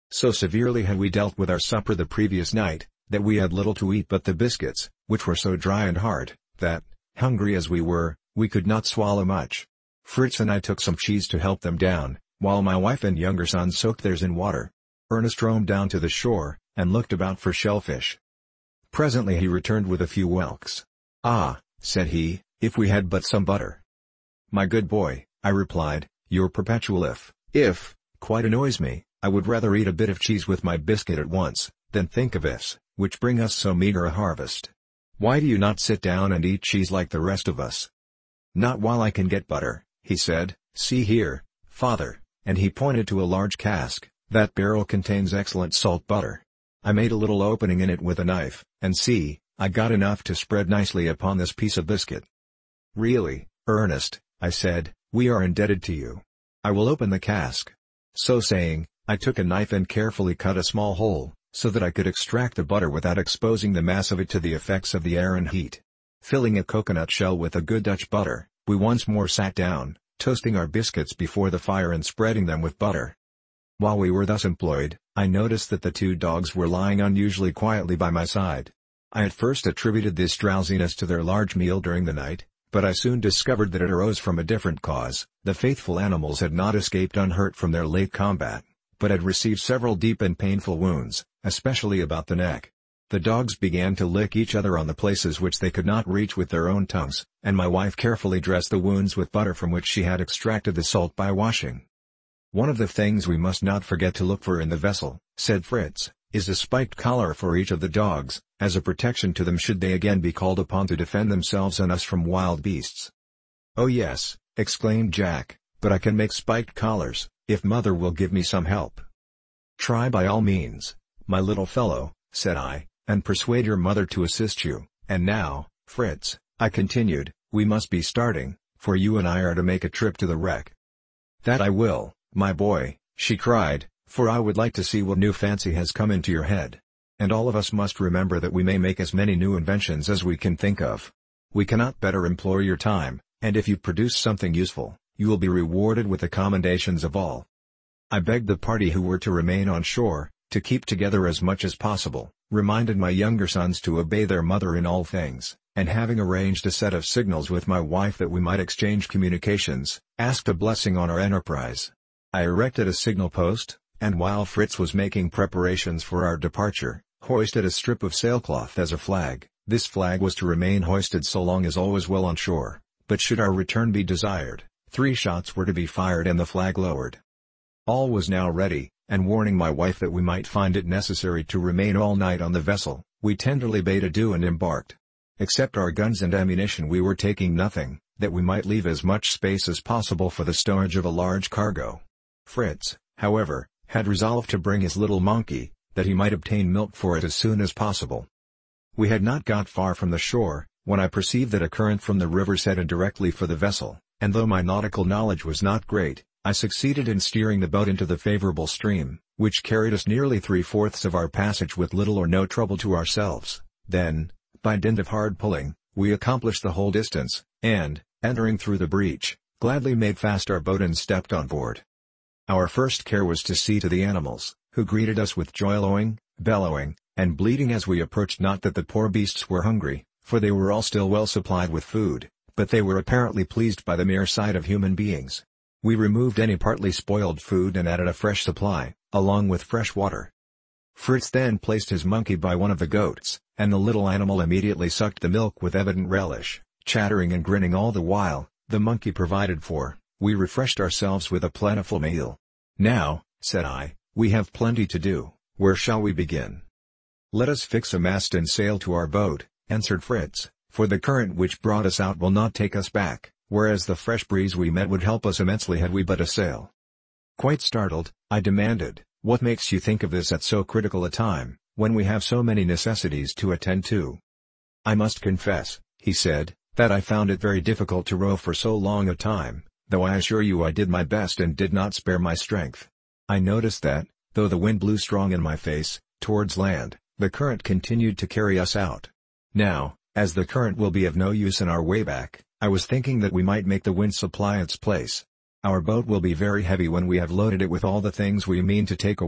So severely had we dealt with our supper the previous night, that we had little to eat but the biscuits, which were so dry and hard, that, hungry as we were, we could not swallow much. Fritz and I took some cheese to help them down, while my wife and younger son soaked theirs in water. Ernest roamed down to the shore, and looked about for shellfish. Presently he returned with a few whelks. "Ah," said he, "if we had but some butter." "My good boy," I replied, "your perpetual if, quite annoys me. I would rather eat a bit of cheese with my biscuit at once, than think of ifs, which bring us so meager a harvest. Why do you not sit down and eat cheese like the rest of us?" "Not while I can get butter," he said. "See here, father," and he pointed to a large cask. "That barrel contains excellent salt butter. I made a little opening in it with a knife, and see, I got enough to spread nicely upon this piece of biscuit." "Really, Ernest," I said, "we are indebted to you. I will open the cask." So saying, I took a knife and carefully cut a small hole, so that I could extract the butter without exposing the mass of it to the effects of the air and heat. Filling a coconut shell with a good Dutch butter, we once more sat down, toasting our biscuits before the fire and spreading them with butter. While we were thus employed, I noticed that the two dogs were lying unusually quietly by my side. I at first attributed this drowsiness to their large meal during the night, but I soon discovered that it arose from a different cause. The faithful animals had not escaped unhurt from their late combat, but had received several deep and painful wounds, especially about the neck. The dogs began to lick each other on the places which they could not reach with their own tongues, and my wife carefully dressed the wounds with butter from which she had extracted the salt by washing. "One of the things we must not forget to look for in the vessel," said Fritz, "is a spiked collar for each of the dogs, as a protection to them should they again be called upon to defend themselves and us from wild beasts." "Oh yes," exclaimed Jack, "but I can make spiked collars, if mother will give me some help." "Try by all means, my little fellow," said I, "and persuade your mother to assist you. And now, Fritz," I continued, "we must be starting, for you and I are to make a trip to the wreck." "That I will, my boy," she cried, "for I would like to see what new fancy has come into your head. And all of us must remember that we may make as many new inventions as we can think of. We cannot better employ your time, and if you produce something useful, you will be rewarded with the commendations of all." I begged the party who were to remain on shore, to keep together as much as possible, reminded my younger sons to obey their mother in all things, and having arranged a set of signals with my wife that we might exchange communications, asked a blessing on our enterprise. I erected a signal post, and while Fritz was making preparations for our departure, hoisted a strip of sailcloth as a flag. This flag was to remain hoisted so long as all was well on shore, but should our return be desired, 3 shots were to be fired and the flag lowered. All was now ready, and warning my wife that we might find it necessary to remain all night on the vessel, we tenderly bade adieu and embarked. Except our guns and ammunition we were taking nothing, that we might leave as much space as possible for the stowage of a large cargo. Fritz, however, had resolved to bring his little monkey, that he might obtain milk for it as soon as possible. We had not got far from the shore, when I perceived that a current from the river set in directly for the vessel, and though my nautical knowledge was not great, I succeeded in steering the boat into the favorable stream, which carried us nearly 3/4 of our passage with little or no trouble to ourselves. Then, by dint of hard pulling, we accomplished the whole distance, and, entering through the breach, gladly made fast our boat and stepped on board. Our first care was to see to the animals, who greeted us with joy, lowing, bellowing, and bleating as we approached. Not that the poor beasts were hungry, for they were all still well supplied with food, but they were apparently pleased by the mere sight of human beings. We removed any partly spoiled food and added a fresh supply, along with fresh water. Fritz then placed his monkey by one of the goats, and the little animal immediately sucked the milk with evident relish, chattering and grinning all the while. The monkey provided for, we refreshed ourselves with a plentiful meal. "Now," said I, "we have plenty to do. Where shall we begin?" "Let us fix a mast and sail to our boat," answered Fritz, "for the current which brought us out will not take us back, whereas the fresh breeze we met would help us immensely had we but a sail." Quite startled, I demanded, "What makes you think of this at so critical a time, when we have so many necessities to attend to?" "I must confess," he said, "that I found it very difficult to row for so long a time, though I assure you I did my best and did not spare my strength. I noticed that, though the wind blew strong in my face, towards land, the current continued to carry us out. Now, as the current will be of no use in our way back, I was thinking that we might make the wind supply its place. Our boat will be very heavy when we have loaded it with all the things we mean to take away,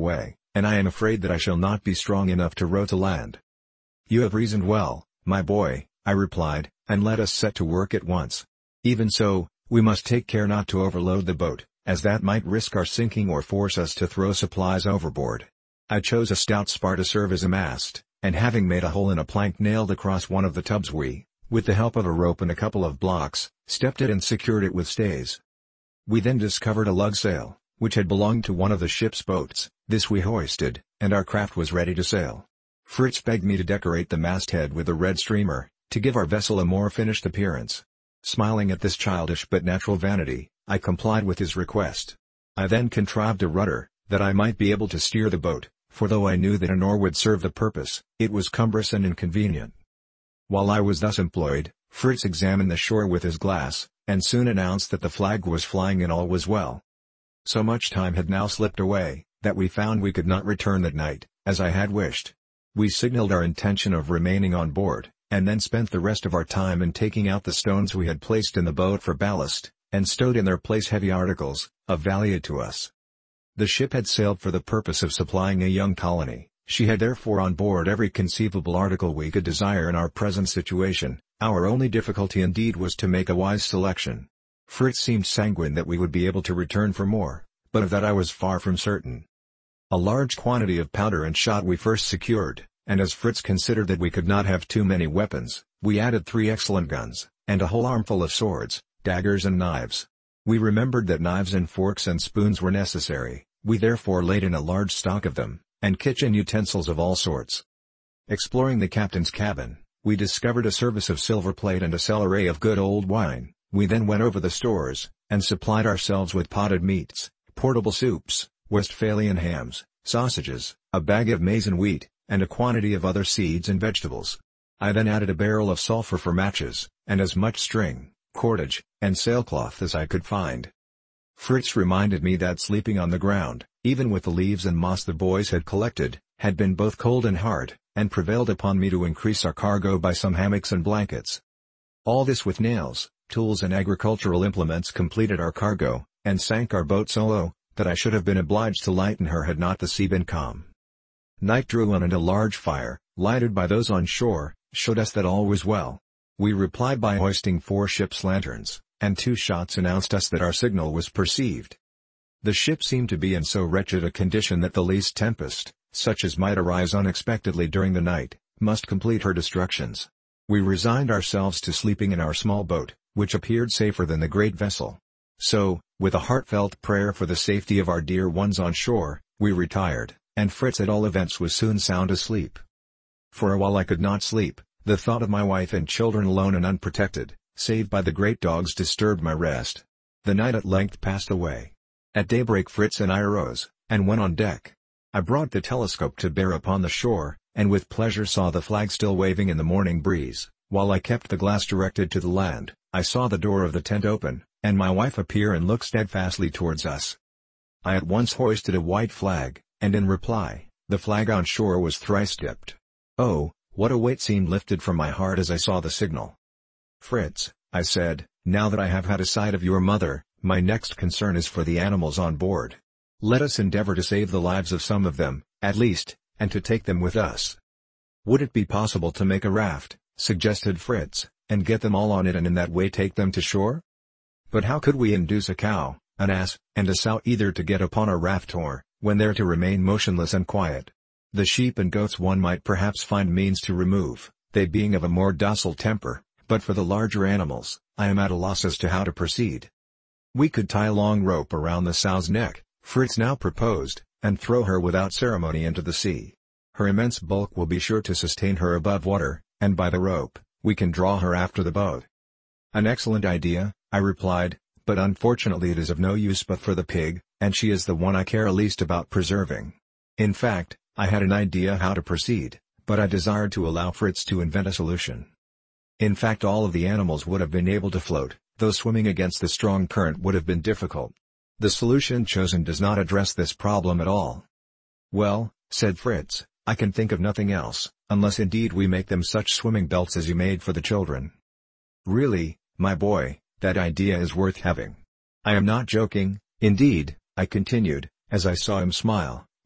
and I am afraid that I shall not be strong enough to row to land." "You have reasoned well, my boy," I replied, "and let us set to work at once. Even so, we must take care not to overload the boat, as that might risk our sinking or force us to throw supplies overboard." I chose a stout spar to serve as a mast, and having made a hole in a plank nailed across one of the tubs we, with the help of a rope and a couple of blocks, stepped it and secured it with stays. We then discovered a lug sail, which had belonged to one of the ship's boats. This we hoisted, and our craft was ready to sail. Fritz begged me to decorate the masthead with a red streamer, to give our vessel a more finished appearance. Smiling at this childish but natural vanity, I complied with his request. I then contrived a rudder, that I might be able to steer the boat, for though I knew that an oar would serve the purpose, it was cumbrous and inconvenient. While I was thus employed, Fritz examined the shore with his glass, and soon announced that the flag was flying and all was well. So much time had now slipped away, that we found we could not return that night, as I had wished. We signaled our intention of remaining on board, and then spent the rest of our time in taking out the stones we had placed in the boat for ballast, and stowed in their place heavy articles, of value to us. The ship had sailed for the purpose of supplying a young colony. She had therefore on board every conceivable article we could desire in our present situation. Our only difficulty indeed was to make a wise selection. Fritz seemed sanguine that we would be able to return for more, but of that I was far from certain. A large quantity of powder and shot we first secured, and as Fritz considered that we could not have too many weapons, we added 3 excellent guns, and a whole armful of swords, daggers and knives. We remembered that knives and forks and spoons were necessary. We therefore laid in a large stock of them, and kitchen utensils of all sorts. Exploring the captain's cabin, we discovered a service of silver plate and a cellarary of good old wine. We then went over the stores, and supplied ourselves with potted meats, portable soups, Westphalian hams, sausages, a bag of maize and wheat, and a quantity of other seeds and vegetables. I then added a barrel of sulphur for matches, and as much string, cordage, and sailcloth as I could find. Fritz reminded me that sleeping on the ground, even with the leaves and moss the boys had collected, had been both cold and hard, and prevailed upon me to increase our cargo by some hammocks and blankets. All this with nails, tools and agricultural implements completed our cargo, and sank our boat so low, that I should have been obliged to lighten her had not the sea been calm. Night drew on and a large fire, lighted by those on shore, showed us that all was well. We replied by hoisting 4 ship's lanterns, and 2 shots announced us that our signal was perceived. The ship seemed to be in so wretched a condition that the least tempest, such as might arise unexpectedly during the night, must complete her destructions. We resigned ourselves to sleeping in our small boat, which appeared safer than the great vessel. So, with a heartfelt prayer for the safety of our dear ones on shore, we retired, and Fritz at all events was soon sound asleep. For a while I could not sleep. The thought of my wife and children alone and unprotected, save by the great dogs, disturbed my rest. The night at length passed away. At daybreak Fritz and I arose, and went on deck. I brought the telescope to bear upon the shore, and with pleasure saw the flag still waving in the morning breeze. While I kept the glass directed to the land, I saw the door of the tent open, and my wife appear and look steadfastly towards us. I at once hoisted a white flag, and in reply, the flag on shore was thrice dipped. Oh, what a weight seemed lifted from my heart as I saw the signal. "Fritz," I said, "now that I have had a sight of your mother, my next concern is for the animals on board. Let us endeavor to save the lives of some of them, at least, and to take them with us." "Would it be possible to make a raft," suggested Fritz, "and get them all on it and in that way take them to shore?" "But how could we induce a cow, an ass, and a sow either to get upon a raft or, when they're to remain motionless and quiet? The sheep and goats one might perhaps find means to remove, they being of a more docile temper, but for the larger animals, I am at a loss as to how to proceed." "We could tie a long rope around the sow's neck," Fritz now proposed, "and throw her without ceremony into the sea. Her immense bulk will be sure to sustain her above water, and by the rope, we can draw her after the boat." "An excellent idea," I replied, "but unfortunately it is of no use but for the pig, and she is the one I care least about preserving." In fact, I had an idea how to proceed, but I desired to allow Fritz to invent a solution. In fact, all of the animals would have been able to float, though swimming against the strong current would have been difficult. The solution chosen does not address this problem at all. "Well," said Fritz, "I can think of nothing else, unless indeed we make them such swimming belts as you made for the children." "Really, my boy, that idea is worth having. I am not joking, indeed," I continued, as I saw him smile,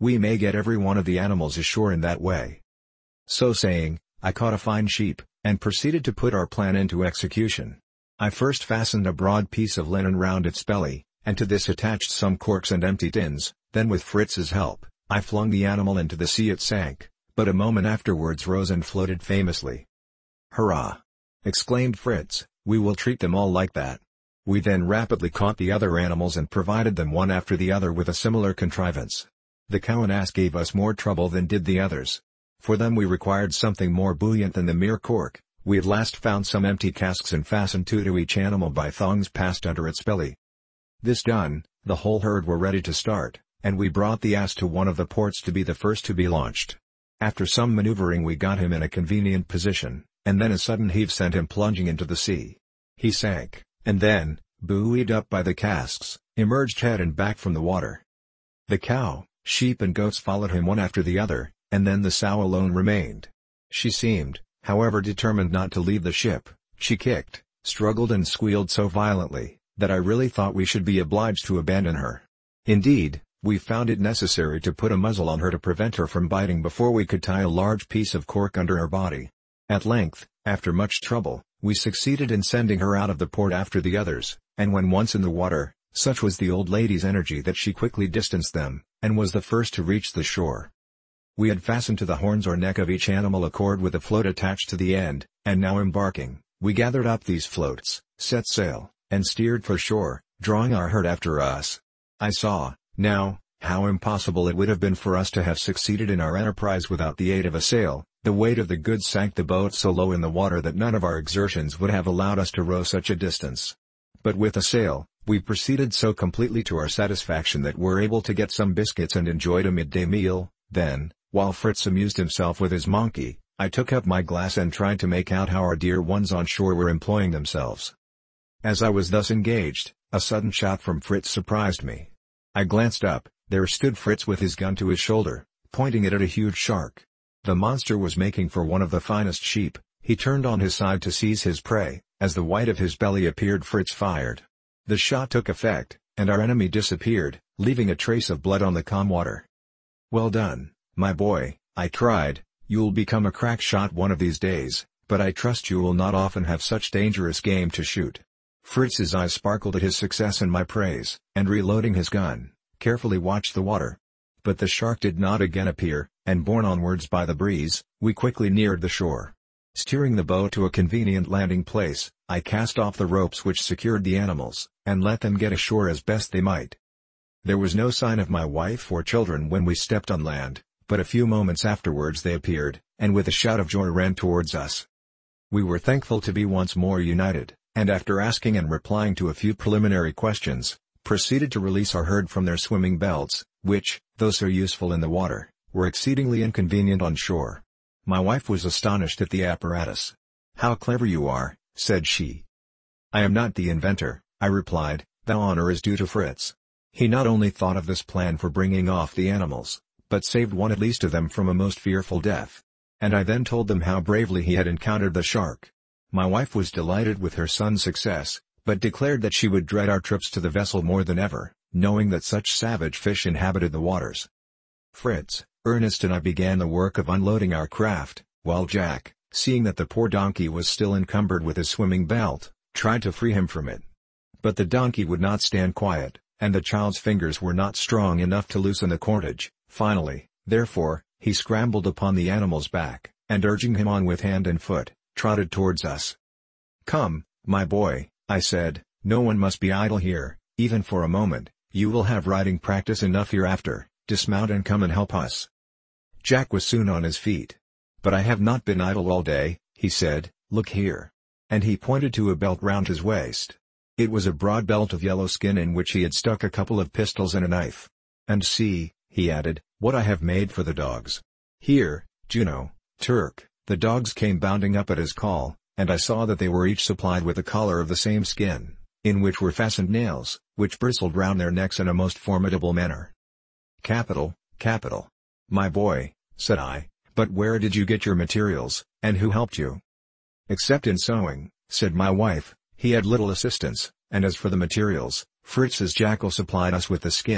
We may get every one of the animals ashore in that way." So saying, I caught a fine sheep, and proceeded to put our plan into execution. I first fastened a broad piece of linen round its belly, and to this attached some corks and empty tins. Then with Fritz's help, I flung the animal into the sea. It sank, but a moment afterwards rose and floated famously. "Hurrah!" exclaimed Fritz, "we will treat them all like that." We then rapidly caught the other animals and provided them one after the other with a similar contrivance. The cow and ass gave us more trouble than did the others. For them we required something more buoyant than the mere cork. We at last found some empty casks and fastened two to each animal by thongs passed under its belly. This done, the whole herd were ready to start, and we brought the ass to one of the ports to be the first to be launched. After some maneuvering we got him in a convenient position, and then a sudden heave sent him plunging into the sea. He sank, and then, buoyed up by the casks, emerged head and back from the water. The cow, sheep and goats followed him one after the other, and then the sow alone remained. She seemed, however, determined not to leave the ship. She kicked, struggled and squealed so violently, that I really thought we should be obliged to abandon her. Indeed, we found it necessary to put a muzzle on her to prevent her from biting before we could tie a large piece of cork under her body. At length, after much trouble, we succeeded in sending her out of the port after the others, and when once in the water, such was the old lady's energy that she quickly distanced them, and was the first to reach the shore. We had fastened to the horns or neck of each animal a cord with a float attached to the end, and now embarking, we gathered up these floats, set sail, and steered for shore, drawing our herd after us. I saw, now, how impossible it would have been for us to have succeeded in our enterprise without the aid of a sail. The weight of the goods sank the boat so low in the water that none of our exertions would have allowed us to row such a distance. But with a sail, we proceeded so completely to our satisfaction that we're able to get some biscuits and enjoyed a midday meal. Then, while Fritz amused himself with his monkey, I took up my glass and tried to make out how our dear ones on shore were employing themselves. As I was thus engaged, a sudden shout from Fritz surprised me. I glanced up. There stood Fritz with his gun to his shoulder, pointing it at a huge shark. The monster was making for one of the finest sheep. He turned on his side to seize his prey. As the white of his belly appeared, Fritz fired. The shot took effect, and our enemy disappeared, leaving a trace of blood on the calm water. "Well done, my boy," I cried. "You'll become a crack shot one of these days, but I trust you will not often have such dangerous game to shoot." Fritz's eyes sparkled at his success and my praise, and reloading his gun, carefully watched the water. But the shark did not again appear, and borne onwards by the breeze, we quickly neared the shore. Steering the boat to a convenient landing place, I cast off the ropes which secured the animals, and let them get ashore as best they might. There was no sign of my wife or children when we stepped on land, but a few moments afterwards they appeared, and with a shout of joy ran towards us. We were thankful to be once more united, and after asking and replying to a few preliminary questions, proceeded to release our herd from their swimming belts, which, though so useful in the water, were exceedingly inconvenient on shore. My wife was astonished at the apparatus. "How clever you are," said she. "I am not the inventor," I replied. "The honor is due to Fritz. He not only thought of this plan for bringing off the animals, but saved one at least of them from a most fearful death." And I then told them how bravely he had encountered the shark. My wife was delighted with her son's success, but declared that she would dread our trips to the vessel more than ever, knowing that such savage fish inhabited the waters. Fritz, Ernest and I began the work of unloading our craft, while Jack, seeing that the poor donkey was still encumbered with his swimming belt, tried to free him from it. But the donkey would not stand quiet, and the child's fingers were not strong enough to loosen the cordage. Finally, therefore, he scrambled upon the animal's back, and urging him on with hand and foot, trotted towards us. "Come, my boy," I said, "no one must be idle here, even for a moment. You will have riding practice enough hereafter. Dismount and come and help us." Jack was soon on his feet. "But I have not been idle all day," he said. "Look here." And he pointed to a belt round his waist. It was a broad belt of yellow skin in which he had stuck a couple of pistols and a knife. "And see," he added, "what I have made for the dogs. Here, Juno, Turk." The dogs came bounding up at his call, and I saw that they were each supplied with a collar of the same skin, in which were fastened nails, which bristled round their necks in a most formidable manner. "Capital, capital. My boy," said I, "but where did you get your materials, and who helped you?" "Except in sewing," said my wife, "he had little assistance, and as for the materials, Fritz's jackal supplied us with the skin,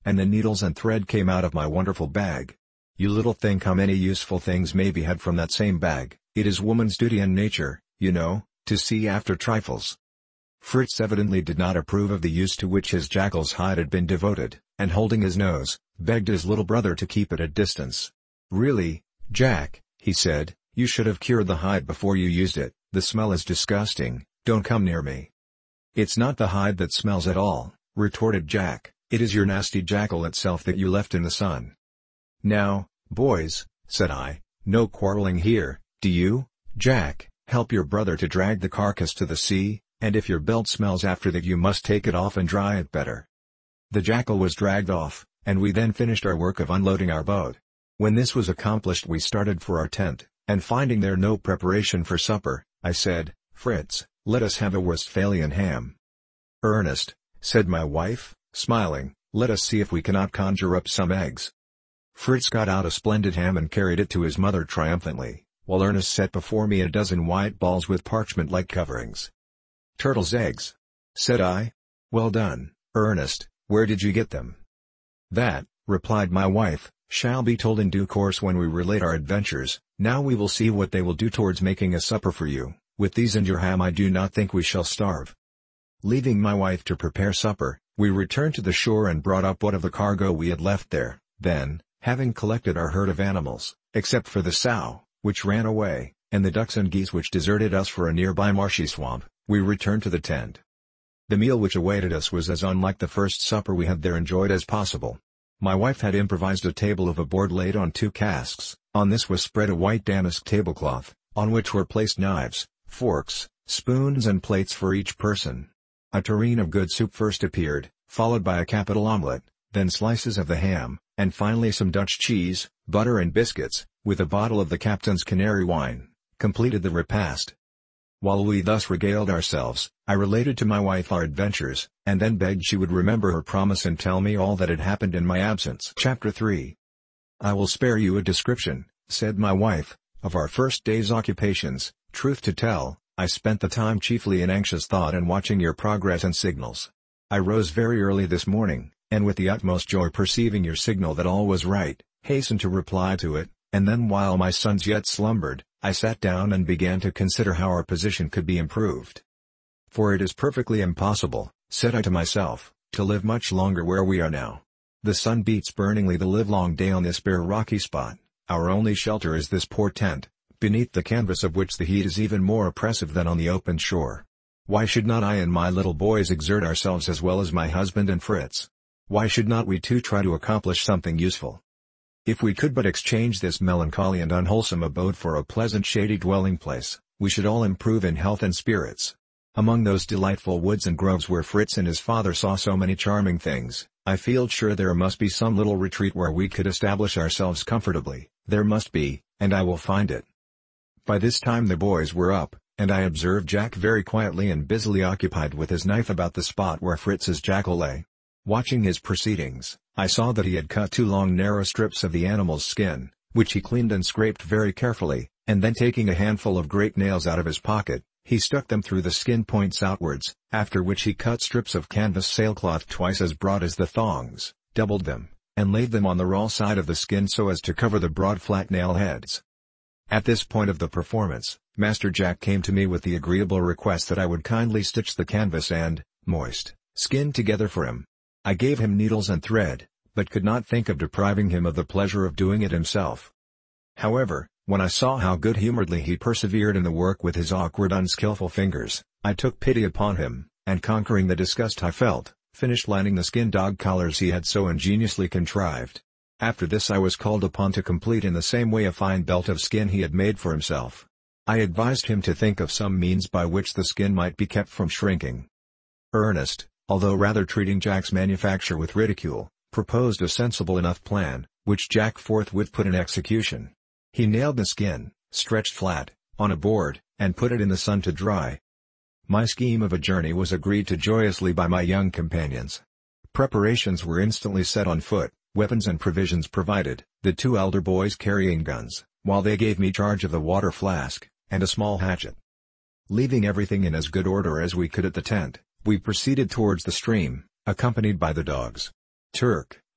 and the needles and thread came out of my wonderful bag. You little think how many useful things may be had from that same bag. It is woman's duty and nature, you know, to see after trifles. Fritz evidently did not approve of the use to which his jackal's hide had been devoted, and holding his nose, begged his little brother to keep it at distance. "Really, Jack," he said, "you should have cured the hide before you used it. The smell is disgusting, don't come near me." "It's not the hide that smells at all," retorted Jack, "it is your nasty jackal itself that you left in the sun." "Now, boys," said I, "no quarreling here. Do you, Jack, help your brother to drag the carcass to the sea, and if your belt smells after that you must take it off and dry it better." The jackal was dragged off, and we then finished our work of unloading our boat. When this was accomplished we started for our tent, and finding there no preparation for supper, I said, "Fritz, let us have a Westphalian ham." "Ernest," said my wife, smiling, "let us see if we cannot conjure up some eggs." Fritz got out a splendid ham and carried it to his mother triumphantly, while Ernest set before me a dozen white balls with parchment-like coverings. "Turtle's eggs," said I. "Well done, Ernest, where did you get them?" "That," replied my wife, "shall be told in due course when we relate our adventures. Now we will see what they will do towards making a supper for you. With these and your ham I do not think we shall starve." Leaving my wife to prepare supper, we returned to the shore and brought up what of the cargo we had left there. Then, having collected our herd of animals, except for the sow, which ran away, and the ducks and geese which deserted us for a nearby marshy swamp, we returned to the tent. The meal which awaited us was as unlike the first supper we had there enjoyed as possible. My wife had improvised a table of a board laid on 2 casks, on this was spread a white damask tablecloth, on which were placed knives, forks, spoons and plates for each person. A tureen of good soup first appeared, followed by a capital omelette, then slices of the ham, and finally some Dutch cheese, butter and biscuits, with a bottle of the captain's Canary wine, completed the repast. While we thus regaled ourselves, I related to my wife our adventures, and then begged she would remember her promise and tell me all that had happened in my absence. Chapter 3. "I will spare you a description," said my wife, "of our first day's occupations. Truth to tell, I spent the time chiefly in anxious thought and watching your progress and signals. I rose very early this morning, and with the utmost joy perceiving your signal that all was right, hastened to reply to it, and then while my sons yet slumbered, I sat down and began to consider how our position could be improved. For it is perfectly impossible, said I to myself, to live much longer where we are now. The sun beats burningly the livelong day on this bare rocky spot, our only shelter is this poor tent, beneath the canvas of which the heat is even more oppressive than on the open shore. Why should not I and my little boys exert ourselves as well as my husband and Fritz? Why should not we too try to accomplish something useful? If we could but exchange this melancholy and unwholesome abode for a pleasant shady dwelling place, we should all improve in health and spirits. Among those delightful woods and groves where Fritz and his father saw so many charming things, I feel sure there must be some little retreat where we could establish ourselves comfortably. There must be, and I will find it. By this time the boys were up, and I observed Jack very quietly and busily occupied with his knife about the spot where Fritz's jackal lay. Watching his proceedings, I saw that he had cut 2 long narrow strips of the animal's skin, which he cleaned and scraped very carefully, and then taking a handful of great nails out of his pocket, he stuck them through the skin points outwards, after which he cut strips of canvas sailcloth twice as broad as the thongs, doubled them, and laid them on the raw side of the skin so as to cover the broad flat nail heads. At this point of the performance, Master Jack came to me with the agreeable request that I would kindly stitch the canvas and moist skin together for him. I gave him needles and thread, but could not think of depriving him of the pleasure of doing it himself. However, when I saw how good-humoredly he persevered in the work with his awkward unskillful fingers, I took pity upon him, and conquering the disgust I felt, finished lining the skin dog collars he had so ingeniously contrived. After this I was called upon to complete in the same way a fine belt of skin he had made for himself. I advised him to think of some means by which the skin might be kept from shrinking. Ernest, although rather treating Jack's manufacture with ridicule, proposed a sensible enough plan, which Jack forthwith put in execution. He nailed the skin, stretched flat, on a board, and put it in the sun to dry. My scheme of a journey was agreed to joyously by my young companions. Preparations were instantly set on foot, weapons and provisions provided, the 2 elder boys carrying guns, while they gave me charge of the water flask, and a small hatchet. Leaving everything in as good order as we could at the tent, we proceeded towards the stream, accompanied by the dogs. Turk,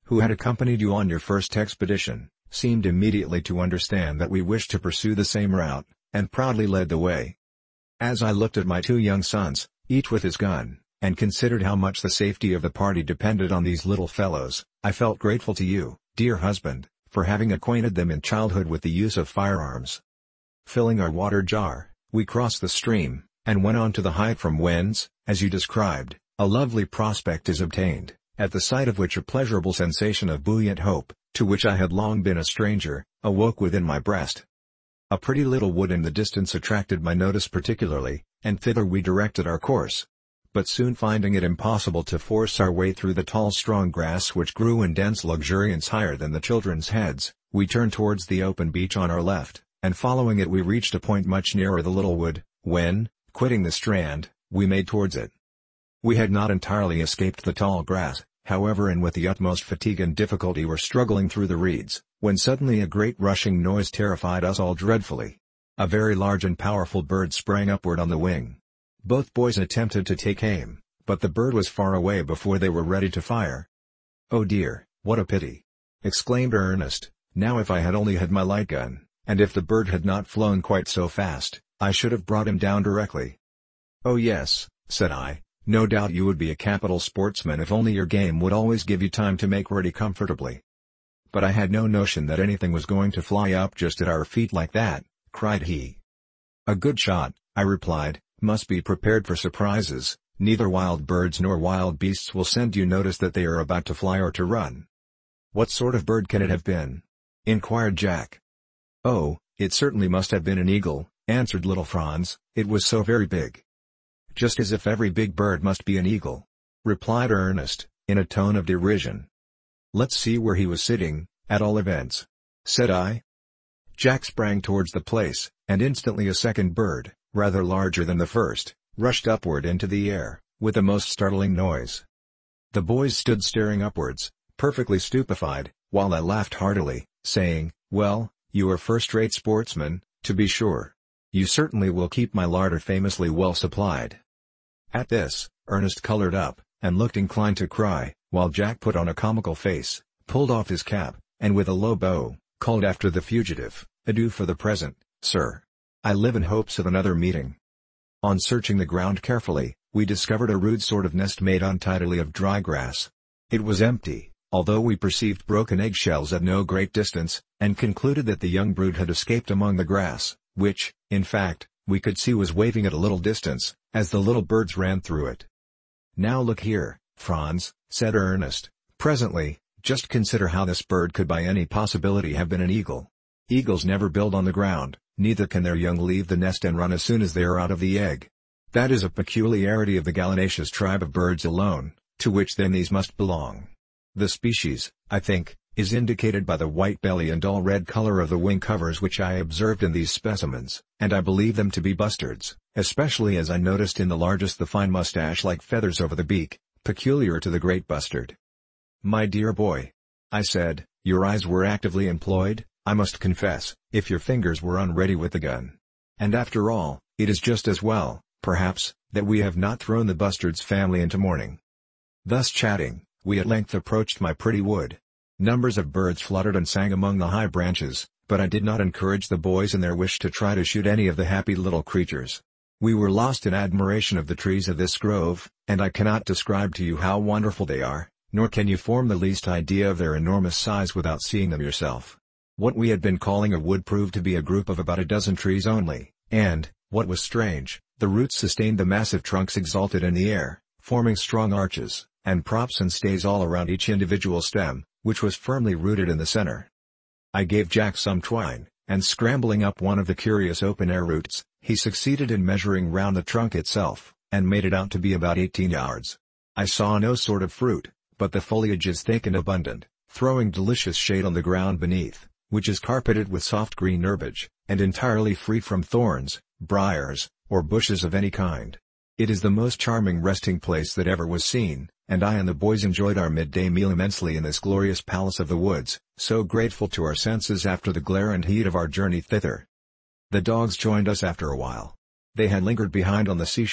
who had accompanied you on your first expedition, seemed immediately to understand that we wished to pursue the same route, and proudly led the way. As I looked at my 2 young sons, each with his gun, and considered how much the safety of the party depended on these little fellows, I felt grateful to you, dear husband, for having acquainted them in childhood with the use of firearms. Filling our water jar, we crossed the stream, and went on to the height from whence, as you described, a lovely prospect is obtained, at the sight of which a pleasurable sensation of buoyant hope, to which I had long been a stranger, awoke within my breast. A pretty little wood in the distance attracted my notice particularly, and thither we directed our course. But soon finding it impossible to force our way through the tall strong grass which grew in dense luxuriance higher than the children's heads, we turned towards the open beach on our left, and following it we reached a point much nearer the little wood, when, quitting the strand, we made towards it. We had not entirely escaped the tall grass, however, and with the utmost fatigue and difficulty were struggling through the reeds, when suddenly a great rushing noise terrified us all dreadfully. A very large and powerful bird sprang upward on the wing. Both boys attempted to take aim, but the bird was far away before they were ready to fire. "Oh dear, what a pity!" exclaimed Ernest. "Now if I had only had my light gun, and if the bird had not flown quite so fast, I should have brought him down directly." "Oh yes," said I, "no doubt you would be a capital sportsman if only your game would always give you time to make ready comfortably." "But I had no notion that anything was going to fly up just at our feet like that," cried he. "A good shot," I replied, "must be prepared for surprises. Neither wild birds nor wild beasts will send you notice that they are about to fly or to run." "What sort of bird can it have been?" inquired Jack. "Oh, it certainly must have been an eagle," answered little Franz, "it was so very big." "Just as if every big bird must be an eagle," replied Ernest, in a tone of derision. "Let's see where he was sitting, at all events," said I. Jack sprang towards the place, and instantly a second bird, rather larger than the first, rushed upward into the air, with a most startling noise. The boys stood staring upwards, perfectly stupefied, while I laughed heartily, saying, "Well, you are first-rate sportsmen, to be sure. You certainly will keep my larder famously well supplied." At this, Ernest colored up, and looked inclined to cry, while Jack put on a comical face, pulled off his cap, and with a low bow, called after the fugitive, "Adieu for the present, sir. I live in hopes of another meeting." On searching the ground carefully, we discovered a rude sort of nest made untidily of dry grass. It was empty, although we perceived broken eggshells at no great distance, and concluded that the young brood had escaped among the grass, which, in fact, we could see was waving at a little distance, as the little birds ran through it. "Now look here, Franz," said Ernest, presently, "just consider how this bird could by any possibility have been an eagle. Eagles never build on the ground, neither can their young leave the nest and run as soon as they are out of the egg. That is a peculiarity of the gallinaceous tribe of birds alone, to which then these must belong. The species, I think, is indicated by the white belly and dull red color of the wing covers which I observed in these specimens, and I believe them to be bustards, especially as I noticed in the largest the fine mustache-like feathers over the beak, peculiar to the great bustard." "My dear boy," I said, "your eyes were actively employed, I must confess, if your fingers were unready with the gun. And after all, it is just as well, perhaps, that we have not thrown the bustard's family into mourning." Thus chatting, we at length approached my pretty wood. Numbers of birds fluttered and sang among the high branches, but I did not encourage the boys in their wish to try to shoot any of the happy little creatures. We were lost in admiration of the trees of this grove, and I cannot describe to you how wonderful they are, nor can you form the least idea of their enormous size without seeing them yourself. What we had been calling a wood proved to be a group of about a dozen trees only, and, what was strange, the roots sustained the massive trunks exalted in the air, forming strong arches, and props and stays all around each individual stem, which was firmly rooted in the center. I gave Jack some twine, and scrambling up one of the curious open-air roots, he succeeded in measuring round the trunk itself, and made it out to be about 18 yards. I saw no sort of fruit, but the foliage is thick and abundant, throwing delicious shade on the ground beneath, which is carpeted with soft green herbage, and entirely free from thorns, briars, or bushes of any kind. It is the most charming resting place that ever was seen, and I and the boys enjoyed our midday meal immensely in this glorious palace of the woods, so grateful to our senses after the glare and heat of our journey thither. The dogs joined us after a while. They had lingered behind on the seashore,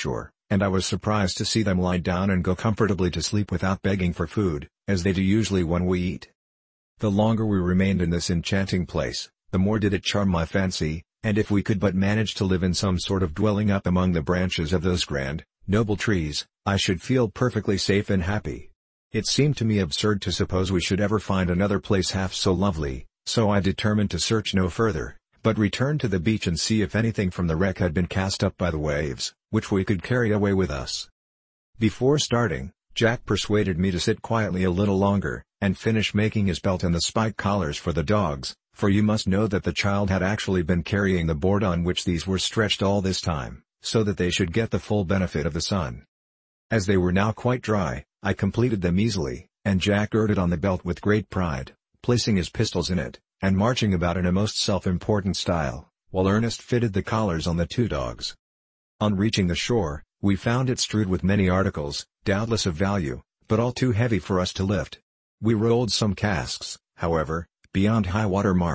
and I was surprised to see them lie down and go comfortably to sleep without begging for food, as they do usually when we eat. The longer we remained in this enchanting place, the more did it charm my fancy, and if we could but manage to live in some sort of dwelling up among the branches of those grand, noble trees, I should feel perfectly safe and happy. It seemed to me absurd to suppose we should ever find another place half so lovely, so I determined to search no further, but return to the beach and see if anything from the wreck had been cast up by the waves, which we could carry away with us. Before starting, Jack persuaded me to sit quietly a little longer, and finish making his belt and the spike collars for the dogs, for you must know that the child had actually been carrying the board on which these were stretched all this time, so that they should get the full benefit of the sun. As they were now quite dry, I completed them easily, and Jack girded on the belt with great pride, placing his pistols in it, and marching about in a most self-important style, while Ernest fitted the collars on the two dogs. On reaching the shore, we found it strewed with many articles, doubtless of value, but all too heavy for us to lift. We rolled some casks, however, beyond high water mark.